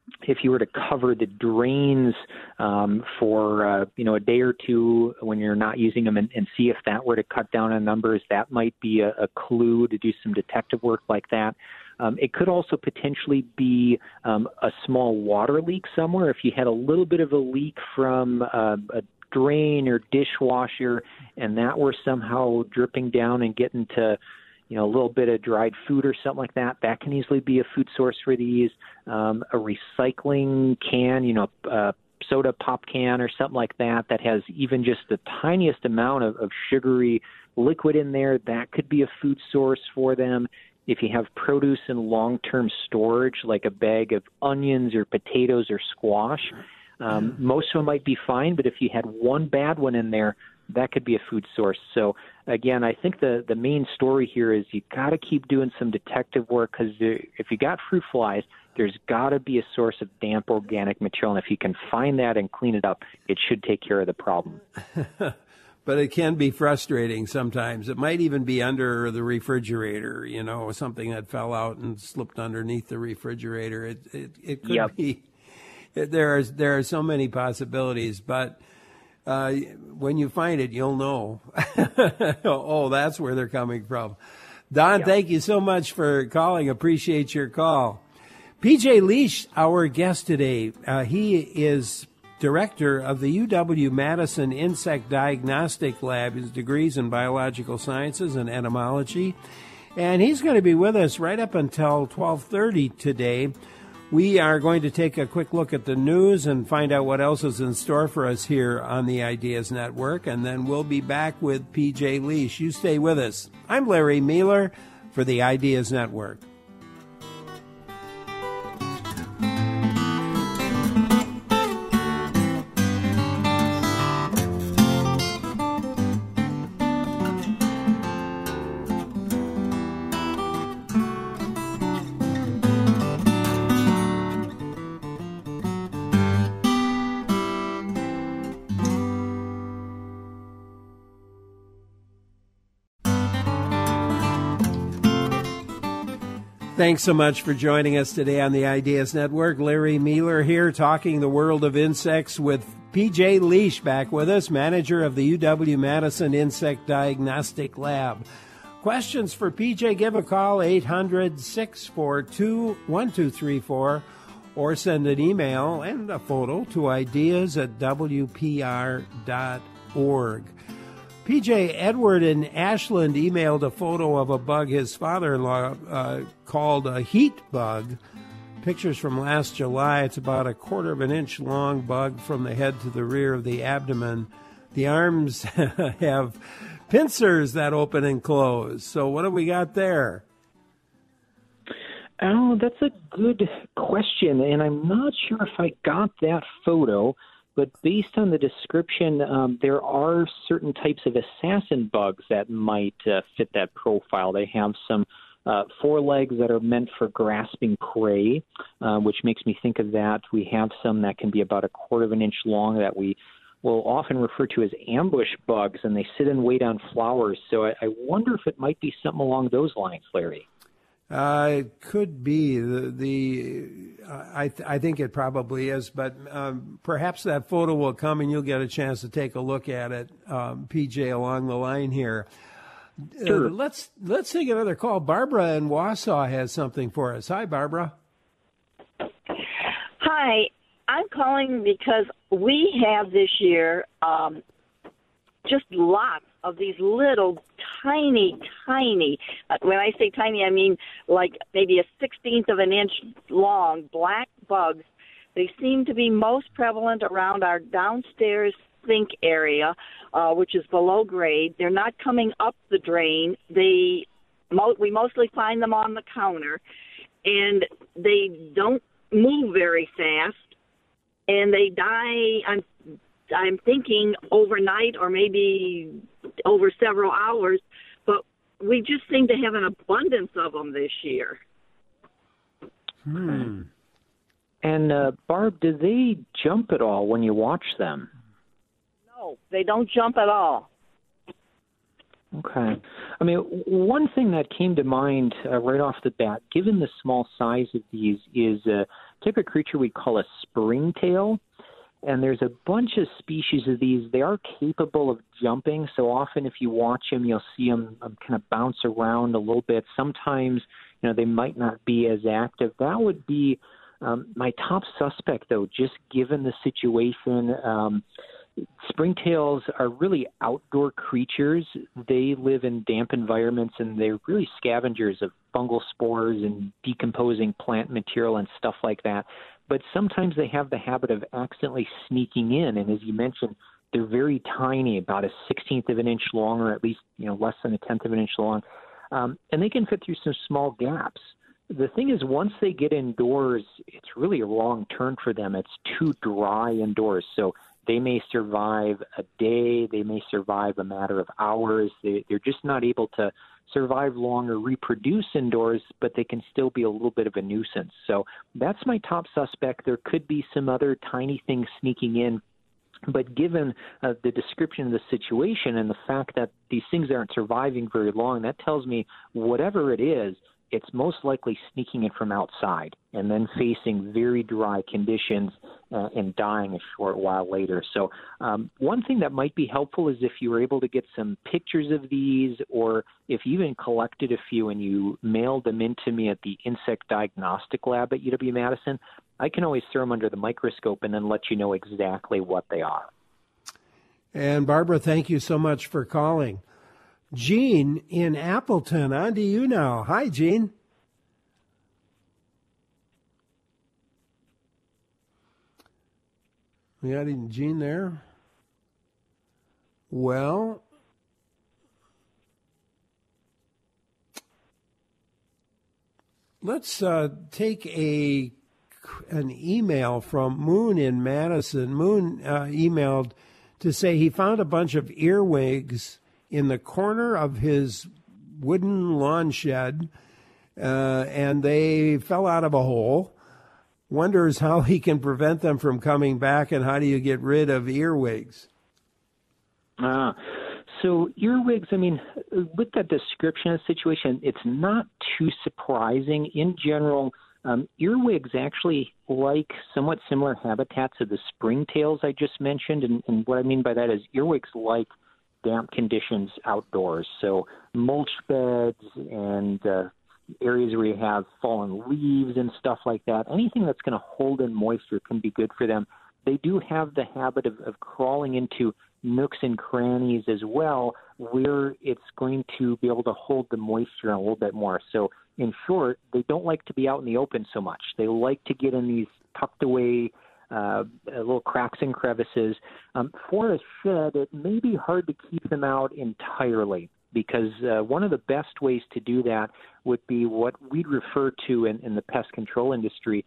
if you were to cover the drains um, for uh, you know a day or two when you're not using them, and, and see if that were to cut down on numbers, that might be a, a clue to do some detective work like that. Um, it could also potentially be um, a small water leak somewhere. If you had a little bit of a leak from uh, a drain or dishwasher, and that were somehow dripping down and getting to, you know, a little bit of dried food or something like that, that can easily be a food source for these. Um, a recycling can, you know, a soda pop can or something like that, that has even just the tiniest amount of, of sugary liquid in there, that could be a food source for them. If you have produce in long-term storage, like a bag of onions or potatoes or squash, um, most of them might be fine, but if you had one bad one in there, that could be a food source. So, again, I think the, the main story here is you got to keep doing some detective work, because if you got fruit flies, there's got to be a source of damp organic material, and if you can find that and clean it up, it should take care of the problem. But it can be frustrating sometimes. It might even be under the refrigerator, you know, something that fell out and slipped underneath the refrigerator. It it, it could Yep. be. There are there are so many possibilities, but uh, when you find it, you'll know. Oh, that's where they're coming from. Don, Yep. thank you so much for calling. Appreciate your call. P J Leash, our guest today. Uh, he is director of the U W-Madison Insect Diagnostic Lab. His degrees in biological sciences and entomology. And he's going to be with us right up until twelve thirty today. We are going to take a quick look at the news and find out what else is in store for us here on the Ideas Network. And then we'll be back with P J Leash. You stay with us. I'm Larry Mueller for the Ideas Network. Thanks so much for joining us today on the Ideas Network. Larry Mueller here, talking the world of insects with P J Leash back with us, manager of the U W-Madison Insect Diagnostic Lab. Questions for P J, give a call, eight hundred, six four two, one two three four, or send an email and a photo to ideas at w p r dot org. P J, Edward in Ashland emailed a photo of a bug his father-in-law uh, called a heat bug. Pictures from last July. It's about a quarter of an inch long bug from the head to the rear of the abdomen. The arms have pincers that open and close. So what do we got there? Oh, that's a good question, and I'm not sure if I got that photo. But based on the description, um, there are certain types of assassin bugs that might uh, fit that profile. They have some uh, forelegs that are meant for grasping prey, uh, which makes me think of that. We have some that can be about a quarter of an inch long that we will often refer to as ambush bugs, and they sit and wait on flowers. So I, I wonder if it might be something along those lines, Larry. Uh, it could be the the. Uh, I th- I think it probably is, but um, perhaps that photo will come and you'll get a chance to take a look at it, um, P J, along the line here. Sure. Uh, let's let's take another call. Barbara in Wausau has something for us. Hi, Barbara. Hi, I'm calling because we have this year um, just lots of these little tiny, tiny, uh, when I say tiny, I mean like maybe a sixteenth of an inch long black bugs. They seem to be most prevalent around our downstairs sink area, uh, which is below grade. They're not coming up the drain. They mo- we mostly find them on the counter, and they don't move very fast, and they die, I'm I'm thinking overnight or maybe over several hours, but we just seem to have an abundance of them this year. Hmm. And, uh, Barb, do they jump at all when you watch them? No, they don't jump at all. Okay. I mean, one thing that came to mind uh, right off the bat, given the small size of these, is a type of creature we call a springtail. And there's a bunch of species of these. They are capable of jumping, so often if you watch them, you'll see them um, kind of bounce around a little bit. Sometimes, you know, they might not be as active. That would be um, my top suspect, though, just given the situation. Um, springtails are really outdoor creatures. They live in damp environments, and they're really scavengers of fungal spores and decomposing plant material and stuff like that. But sometimes they have the habit of accidentally sneaking in, and as you mentioned, they're very tiny, about a sixteenth of an inch long, or at least, you know, less than a tenth of an inch long, um, and they can fit through some small gaps. The thing is, once they get indoors, it's really a wrong turn for them. It's too dry indoors, so they may survive a day, they may survive a matter of hours. They, they're just not able to survive long or reproduce indoors, but they can still be a little bit of a nuisance. So that's my top suspect. There could be some other tiny things sneaking in, but given uh, the description of the situation and the fact that these things aren't surviving very long, that tells me whatever it is, it's most likely sneaking in from outside and then facing very dry conditions uh, and dying a short while later. So um, one thing that might be helpful is if you were able to get some pictures of these, or if you even collected a few and you mailed them into me at the Insect Diagnostic Lab at U W-Madison, I can always throw them under the microscope and then let you know exactly what they are. And Barbara, thank you so much for calling. Gene in Appleton, on to you now. Hi, Gene. We got any Gene there? Well, let's uh, take a an email from Moon in Madison. Moon uh, emailed to say he found a bunch of earwigs in the corner of his wooden lawn shed, uh, and they fell out of a hole. Wonders how he can prevent them from coming back, and how do you get rid of earwigs? Ah, so earwigs, I mean, with that description of the situation, it's not too surprising. In general, um, earwigs actually like somewhat similar habitats of the springtails I just mentioned, and, and what I mean by that is earwigs like damp conditions outdoors, so mulch beds and uh, areas where you have fallen leaves and stuff like that. Anything that's going to hold in moisture can be good for them. They do have the habit of, of crawling into nooks and crannies as well, where it's going to be able to hold the moisture a little bit more. So in short, they don't like to be out in the open so much. They like to get in these tucked away Uh, little cracks and crevices. Um, for a shed, it may be hard to keep them out entirely, because uh, one of the best ways to do that would be what we'd refer to in, in the pest control industry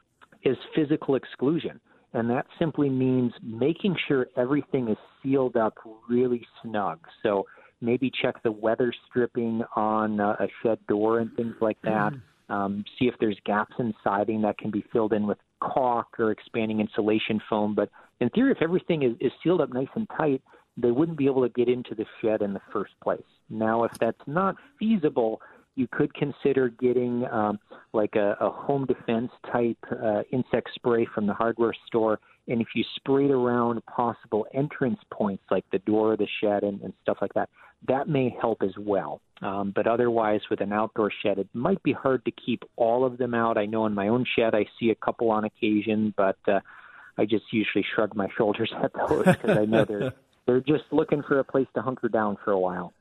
is physical exclusion. And that simply means making sure everything is sealed up really snug. So maybe check the weather stripping on uh, a shed door and things like that. Mm. Um, see if there's gaps in siding that can be filled in with caulk or expanding insulation foam. But in theory, if everything is, is sealed up nice and tight, they wouldn't be able to get into the shed in the first place. Now, if that's not feasible, you could consider getting um, like a, a home defense type uh, insect spray from the hardware store. And if you sprayed around possible entrance points like the door of the shed and, and stuff like that, that may help as well. Um, but otherwise, with an outdoor shed, it might be hard to keep all of them out. I know in my own shed I see a couple on occasion, but uh, I just usually shrug my shoulders at those because I know they're, they're just looking for a place to hunker down for a while.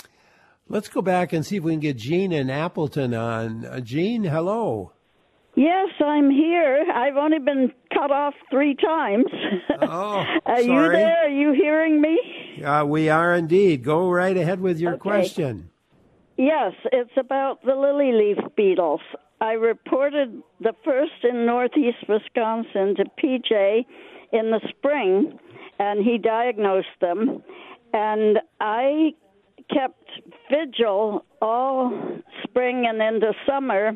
Let's go back and see if we can get Gene in Appleton on. Uh, Gene, hello. Yes, I'm here. I've only been cut off three times. Oh, Are sorry. you there? Are you hearing me? Uh, we are indeed. Go right ahead with your Okay. question. Yes, it's about the lily leaf beetles. I reported the first in northeast Wisconsin to P J in the spring, and he diagnosed them. And I kept vigil all spring and into summer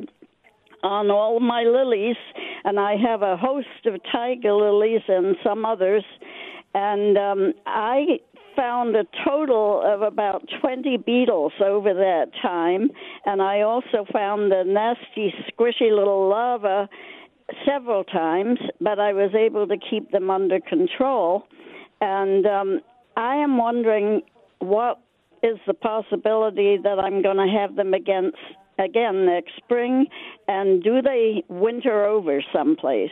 on all my lilies, and I have a host of tiger lilies and some others, and um, I found a total of about twenty beetles over that time, and I also found the nasty, squishy little larvae several times, but I was able to keep them under control. And um, I am wondering what is the possibility that I'm going to have them against, again next spring, and do they winter over someplace?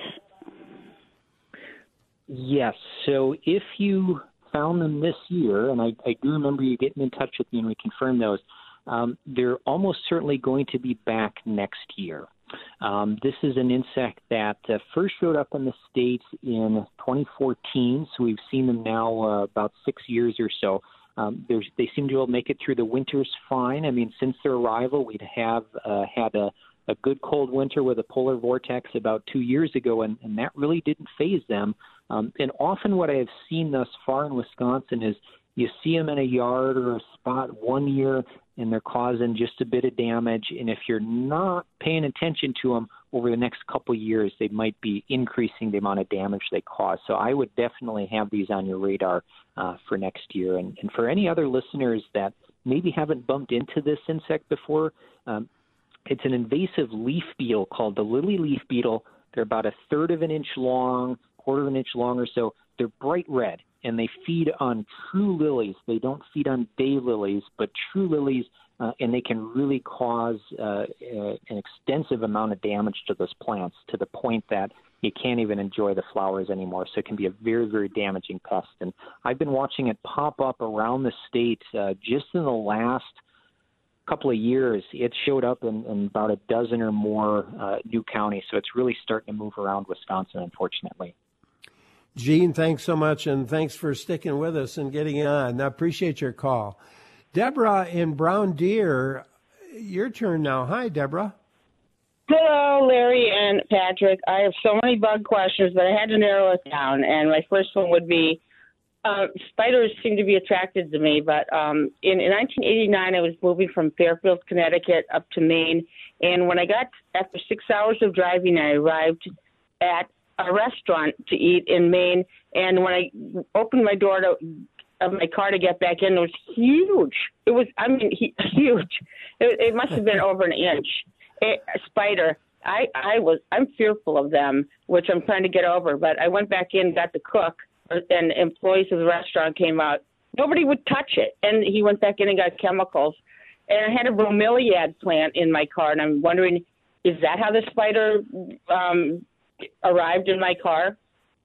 Yes. So if you found them this year, and I, I do remember you getting in touch with me and we confirmed those, um, they're almost certainly going to be back next year. Um, this is an insect that uh, first showed up in the States in twenty fourteen, so we've seen them now uh, about six years or so. Um, they seem to be able to make it through the winters fine. I mean, since their arrival, we'd have uh, had a, a good cold winter with a polar vortex about two years ago, and, and that really didn't faze them. Um, and often what I have seen thus far in Wisconsin is you see them in a yard or a spot one year, and they're causing just a bit of damage. And if you're not paying attention to them over the next couple of years, they might be increasing the amount of damage they cause. So I would definitely have these on your radar uh, for next year. And, and for any other listeners that maybe haven't bumped into this insect before, um, it's an invasive leaf beetle called the lily leaf beetle. They're about a third of an inch long, quarter of an inch long or so. They're bright red, and they feed on true lilies. They don't feed on daylilies, but true lilies, uh, and they can really cause uh, uh, an extensive amount of damage to those plants to the point that you can't even enjoy the flowers anymore. So it can be a very, very damaging pest. And I've been watching it pop up around the state uh, just in the last couple of years. It showed up in, in about a dozen or more uh, new counties. So it's really starting to move around Wisconsin, unfortunately. Gene, thanks so much, and thanks for sticking with us and getting on. I appreciate your call. Deborah in Brown Deer, your turn now. Hi, Deborah. Hello, Larry and Patrick. I have so many bug questions, but I had to narrow it down. And my first one would be, uh, spiders seem to be attracted to me, but um, in, in nineteen eighty-nine, I was moving from Fairfield, Connecticut up to Maine. And when I got, after six hours of driving, I arrived at a restaurant to eat in Maine, and when I opened my door to, of my car to get back in, it was huge. It was, I mean, he, huge. It, it must have been over an inch. It, a spider. I, I was, I'm fearful of them, which I'm trying to get over. But I went back in, got the cook, and employees of the restaurant came out. Nobody would touch it, and he went back in and got chemicals. And I had a bromeliad plant in my car, and I'm wondering, is that how the spider um, arrived in my car?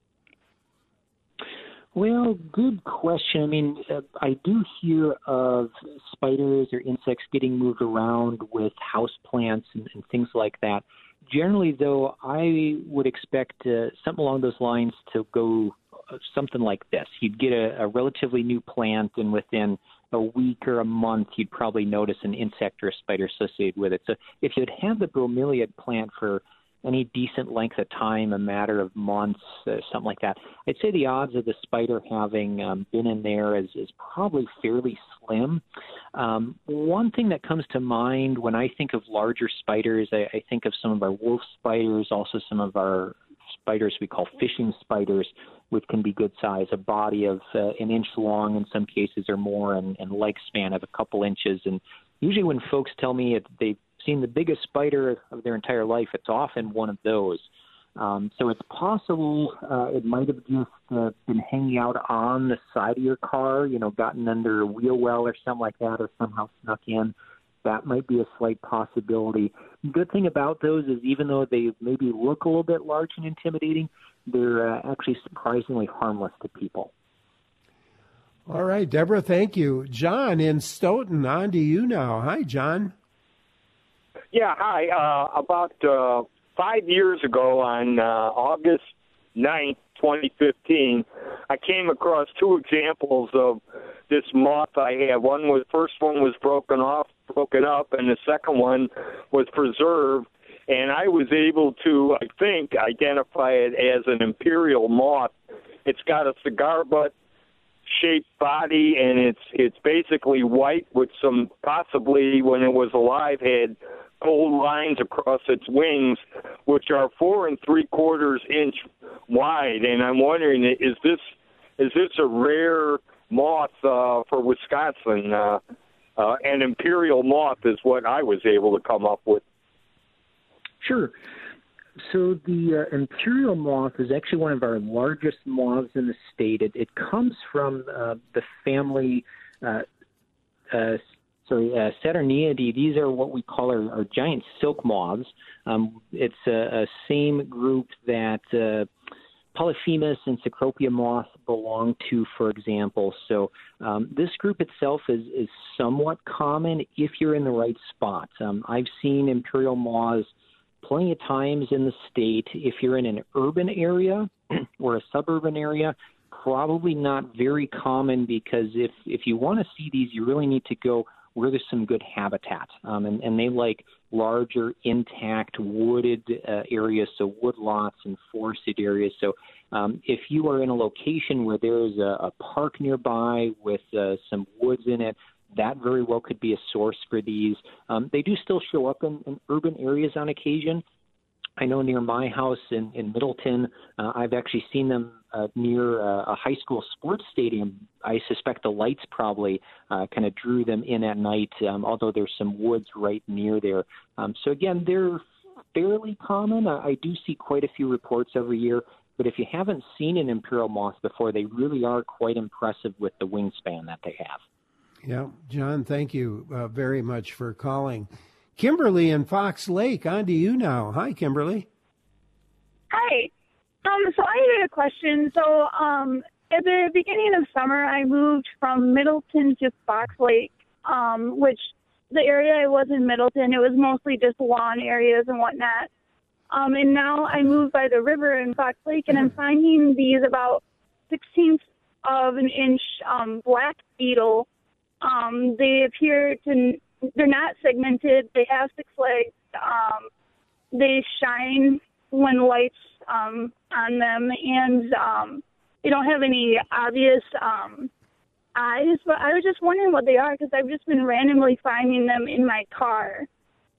Well, good question. I mean, uh, I do hear of spiders or insects getting moved around with house plants and, and things like that. Generally, though, I would expect uh, something along those lines to go uh, something like this. You'd get a, a relatively new plant, and within a week or a month, you'd probably notice an insect or a spider associated with it. So if you'd had the bromeliad plant for any decent length of time, a matter of months, uh, something like that, I'd say the odds of the spider having um, been in there is, is probably fairly slim. Um, one thing that comes to mind when I think of larger spiders, I, I think of some of our wolf spiders, also some of our spiders we call fishing spiders, which can be good size, a body of uh, an inch long in some cases or more, and, and leg span of a couple inches. And usually when folks tell me it, they've seen the biggest spider of their entire life, it's often one of those. Um, so it's possible uh, it might have just uh, been hanging out on the side of your car, you know, gotten under a wheel well or something like that, or somehow snuck in. That might be a slight possibility. The good thing about those is even though they maybe look a little bit large and intimidating, they're uh, actually surprisingly harmless to people. All right, Deborah, thank you. John in Stoughton, on to you now. Hi, John. Yeah, hi. Uh, about uh, five years ago on uh, August ninth, twenty fifteen, I came across two examples of this moth I have. One was, first one was broken off, broken up, and the second one was preserved. And I was able to, I think, identify it as an imperial moth. It's got a cigar butt shaped body, and it's it's basically white with some, possibly when it was alive, had gold lines across its wings, which are four and three quarters inch wide. And I'm wondering, is this is this a rare moth uh, for Wisconsin. Uh, uh, an imperial moth is what I was able to come up with. Sure. So the uh, imperial moth is actually one of our largest moths in the state. It, it comes from uh, the family, uh, uh, sorry, uh, Saturniidae. These are what we call our, our giant silk moths. Um, it's a, a same group that uh, Polyphemus and Cecropia moth belong to, for example. So um, this group itself is, is somewhat common if you're in the right spot. Um, I've seen imperial moths plenty of times in the state. If you're in an urban area or a suburban area, probably not very common, because if, if you want to see these, you really need to go where there's some good habitat. Um, and, and they like larger, intact, wooded uh, areas, so woodlots and forested areas. So um, if you are in a location where there's a, a park nearby with uh, some woods in it, that very well could be a source for these. Um, they do still show up in, in urban areas on occasion. I know near my house in, in Middleton, uh, I've actually seen them uh, near uh, a high school sports stadium. I suspect the lights probably uh, kind of drew them in at night, um, although there's some woods right near there. Um, so again, they're fairly common. I, I do see quite a few reports every year, but if you haven't seen an imperial moth before, they really are quite impressive with the wingspan that they have. Yeah, John, thank you uh, very much for calling. Kimberly in Fox Lake, on to you now. Hi, Kimberly. Hi. Um, so I had a question. So um, at the beginning of summer, I moved from Middleton to Fox Lake, um, which the area I was in Middleton, it was mostly just lawn areas and whatnot. Um, and now I moved by the river in Fox Lake, and I'm finding these about sixteenths of an inch um, black beetle. Um, they appear to, they're not segmented. They have six legs. Um, they shine when lights um, on them, and um, they don't have any obvious um, eyes. But I was just wondering what they are, because I've just been randomly finding them in my car.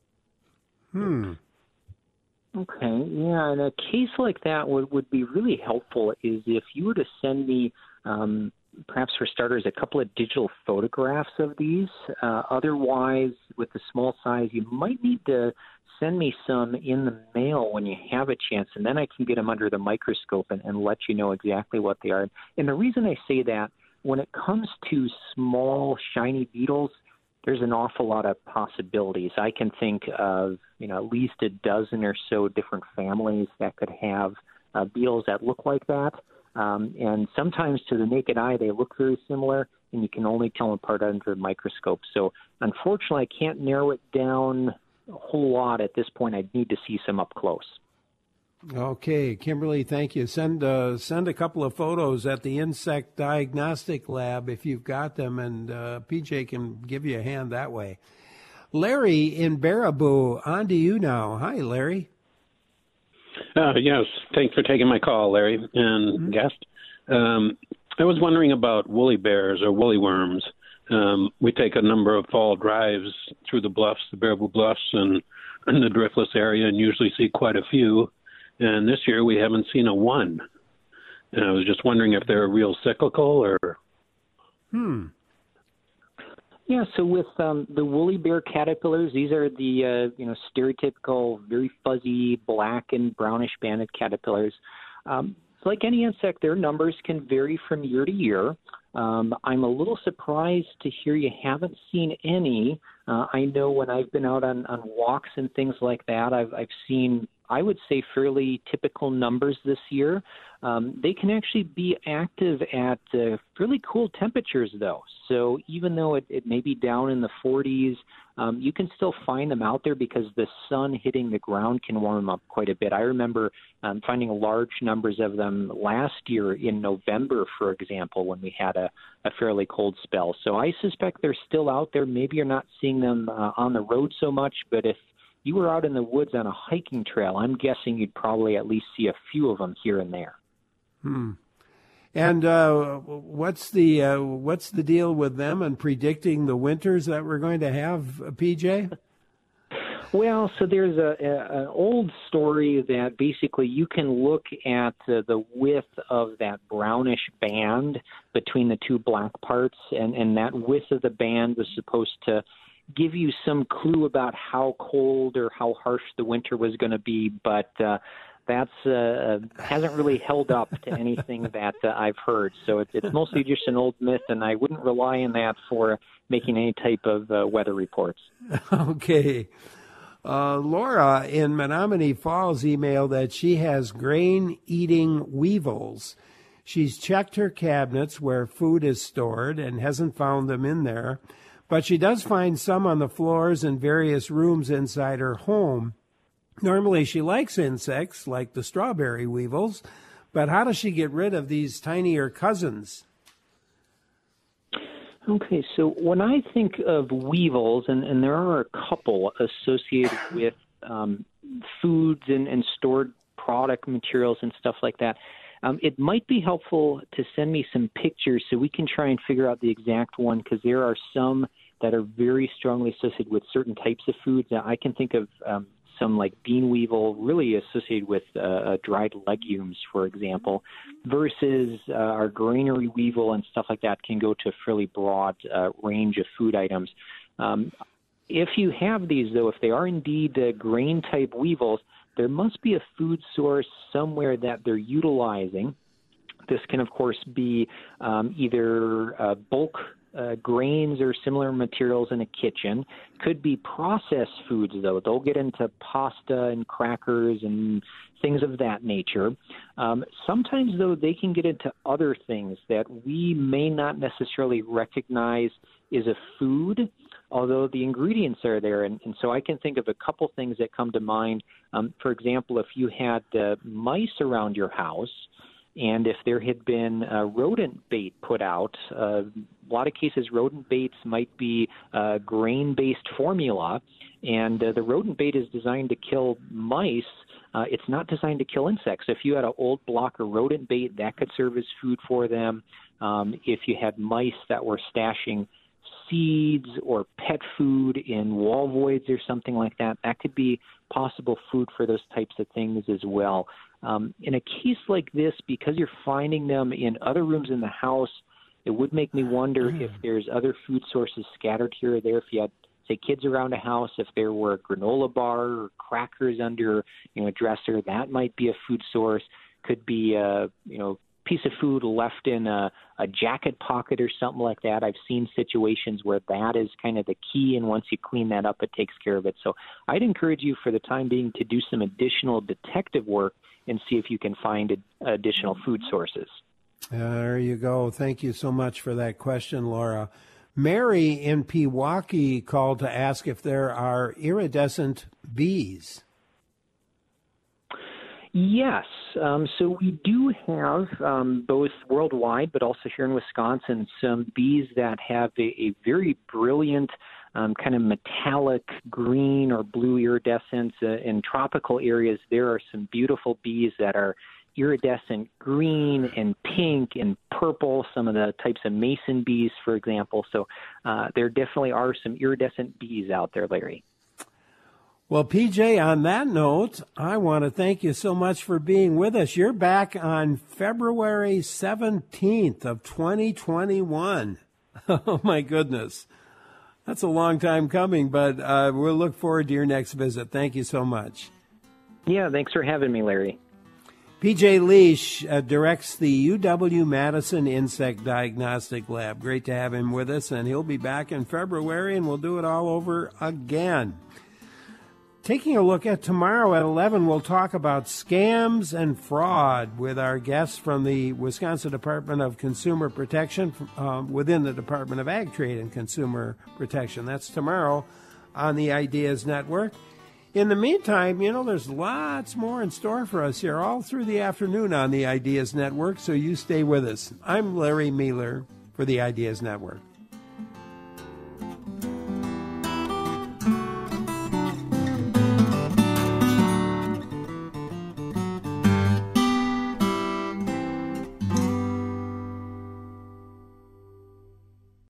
Hmm. Okay, yeah, and a case like that would, would be really helpful is if you were to send me, um, perhaps for starters, a couple of digital photographs of these. Uh, otherwise, with the small size, you might need to send me some in the mail when you have a chance, and then I can get them under the microscope and, and let you know exactly what they are. And the reason I say that, when it comes to small, shiny beetles, there's an awful lot of possibilities. I can think of, you know, at least a dozen or so different families that could have uh, beetles that look like that. Um, and sometimes to the naked eye, they look very similar, and you can only tell them apart under a microscope. So unfortunately, I can't narrow it down a whole lot at this point. I'd need to see some up close. Okay, Kimberly, thank you. Send uh, send a couple of photos at the Insect Diagnostic Lab if you've got them, and uh, P J can give you a hand that way. Larry in Baraboo, on to you now. Hi, Larry. Uh, yes, thanks for taking my call, Larry, and mm-hmm. guest. Um, I was wondering about woolly bears or woolly worms. Um, we take a number of fall drives through the bluffs, the Baraboo Bluffs, and, and the Driftless area, and usually see quite a few. And this year we haven't seen a one. And I was just wondering if they're real cyclical or... Hmm. Yeah, so with um, the woolly bear caterpillars, these are the uh, you know stereotypical, very fuzzy, black and brownish banded caterpillars. Um, so like any insect, their numbers can vary from year to year. Um, I'm a little surprised to hear you haven't seen any. Uh, I know when I've been out on, on walks and things like that, I've, I've seen, I would say, fairly typical numbers this year. Um, they can actually be active at uh, fairly cool temperatures, though. So even though it, it may be down in the forties, um, you can still find them out there because the sun hitting the ground can warm them up quite a bit. I remember um, finding large numbers of them last year in November, for example, when we had a, a fairly cold spell. So I suspect they're still out there. Maybe you're not seeing them uh, on the road so much, but if you were out in the woods on a hiking trail, I'm guessing you'd probably at least see a few of them here and there. Hmm. And uh, what's the uh, what's the deal with them and predicting the winters that we're going to have, uh, P J? Well, so there's a, a an old story that basically you can look at uh, the width of that brownish band between the two black parts, and, and that width of the band was supposed to give you some clue about how cold or how harsh the winter was going to be, but uh, that's uh, hasn't really held up to anything that uh, I've heard. So it's, it's mostly just an old myth, and I wouldn't rely on that for making any type of uh, weather reports. Okay. Uh, Laura in Menominee Falls emailed that she has grain-eating weevils. She's checked her cabinets where food is stored and hasn't found them in there, but she does find some on the floors in various rooms inside her home. Normally she likes insects like the strawberry weevils, but how does she get rid of these tinier cousins? Okay, so when I think of weevils, and, and there are a couple associated with um, foods and, and stored product materials and stuff like that, um, it might be helpful to send me some pictures so we can try and figure out the exact one, because there are some that are very strongly associated with certain types of foods. Now, I can think of um, some like bean weevil really associated with uh, dried legumes, for example, versus uh, our granary weevil and stuff like that can go to a fairly broad uh, range of food items. Um, if you have these, though, if they are indeed uh, grain-type weevils, there must be a food source somewhere that they're utilizing. This can, of course, be um, either uh, bulk Uh, grains or similar materials in a kitchen. Could be processed foods, though. They'll get into pasta and crackers and things of that nature. Um, sometimes, though, they can get into other things that we may not necessarily recognize as a food, although the ingredients are there. And, and so I can think of a couple things that come to mind. Um, for example, if you had uh, mice around your house, and if there had been uh, rodent bait put out, uh, a lot of cases rodent baits might be uh, grain-based formula, and uh, the rodent bait is designed to kill mice. Uh, it's not designed to kill insects. If you had an old block of rodent bait, that could serve as food for them. Um, if you had mice that were stashing seeds or pet food in wall voids or something like that, that could be possible food for those types of things as well. Um, in a case like this, because you're finding them in other rooms in the house, it would make me wonder if there's other food sources scattered here or there. If you had, say, kids around a house, if there were a granola bar or crackers under, you know, a dresser, that might be a food source. Could be a, you know, piece of food left in a, a jacket pocket or something like that. I've seen situations where that is kind of the key, and once you clean that up, it takes care of it. So I'd encourage you for the time being to do some additional detective work and see if you can find additional food sources. There you go. Thank you so much for that question, Laura. Mary in Pewaukee called to ask if there are iridescent bees. Yes. Um, so we do have um, both worldwide, but also here in Wisconsin, some bees that have a, a very brilliant um, kind of metallic green or blue iridescence. Uh, in tropical areas, there are some beautiful bees that are iridescent green and pink and purple, some of the types of mason bees, for example. So uh, there definitely are some iridescent bees out there, Larry. Well, P J, on that note, I want to thank you so much for being with us. You're back on February seventeenth of twenty twenty-one. Oh, my goodness. That's a long time coming, but uh, we'll look forward to your next visit. Thank you so much. Yeah, thanks for having me, Larry. P J Leash uh, directs the U W-Madison Insect Diagnostic Lab. Great to have him with us, and he'll be back in February, and we'll do it all over again. Taking a look at tomorrow at eleven, we'll talk about scams and fraud with our guests from the Wisconsin Department of Consumer Protection uh, within the Department of Ag Trade and Consumer Protection. That's tomorrow on the Ideas Network. In the meantime, you know, there's lots more in store for us here all through the afternoon on the Ideas Network, so you stay with us. I'm Larry Mealer for the Ideas Network.